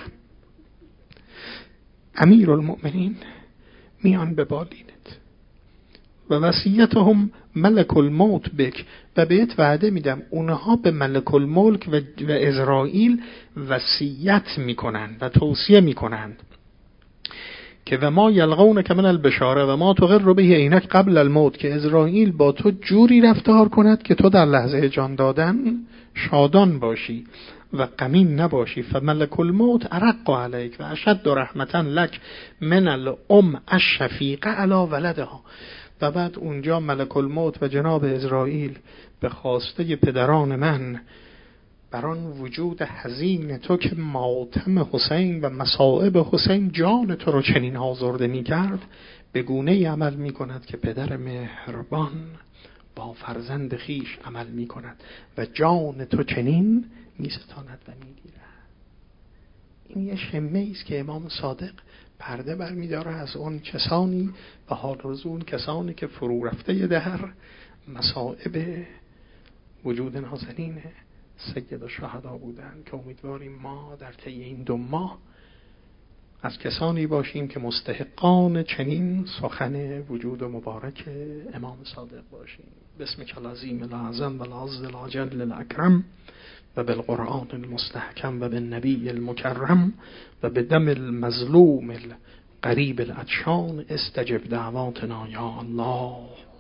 امیر المؤمنین میان به بالینت و وصیتهم ملک الموت بک، و بهت وعده میدم اونها به ملک الملک و, و اسرائیل وصیت میکنند و توصیه میکنند که و ما یلقون که من البشاره و ما تقر به عینک قبل الموت، که اسرائیل با تو جوری رفتار کند که تو در لحظه جان دادن شادان باشی و غمین نباشی. فملک الموت ارق علیک و اشد رحمتا لک من الام الشفیقه علی ولدها. و بعد اونجا ملک الموت و جناب اسرائیل به خواسته پدران من بران وجود حزین تو که ماتم حسین و مصائب حسین جان تو رو چنین آزرده می کرد، به گونه ای عمل می کند که پدر مهربان با فرزند خیش عمل می کند و جان تو چنین می ستاند و می گیرد. این یه شمه است که امام صادق پرده بر می داره از اون کسانی و حال روز اون کسانی که فرو رفته در مصائب وجود نازنین سید الشهدا بودند، که امیدواریم ما در طی این دو ماه از کسانی باشیم که مستحقان چنین سخن وجود مبارک امام صادق باشیم. بسمک العظیم الاعظم و العز الاجل الاکرم و بالقرآن المستحکم و بالنبی المکرم و بدم المظلوم القریب العطشان استجب دعواتنا یا الله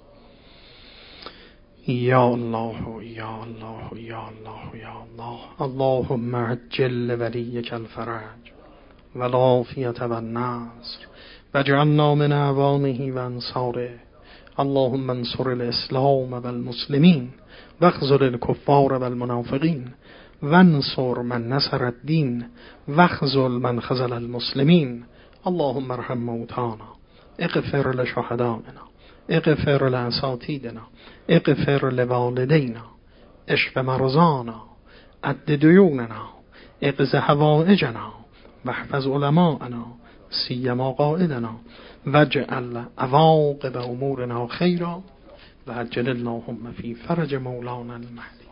یا الله یا الله یا الله یا الله. اللهم عجل ولیک الفرج و العافیة و النصر و اجعلنا من اعوانه و انصاره. اللهم انصر الاسلام و المسلمین و اخذل الکفار و المنافقین و انصر من نصر الدین و اخذل من خذل المسلمین. اللهم ارحم موتانا، اغفر لشهدائنا، اغفر لاساتیدنا، اغفر لوالدینا، اشف مرضانا، عد دیوننا، اقض حوائجنا، واحفظ علماءنا سیما قائدنا، واجعل عواقب امورنا خیرا، و عجل اللهم فی فرج مولانا المهدی.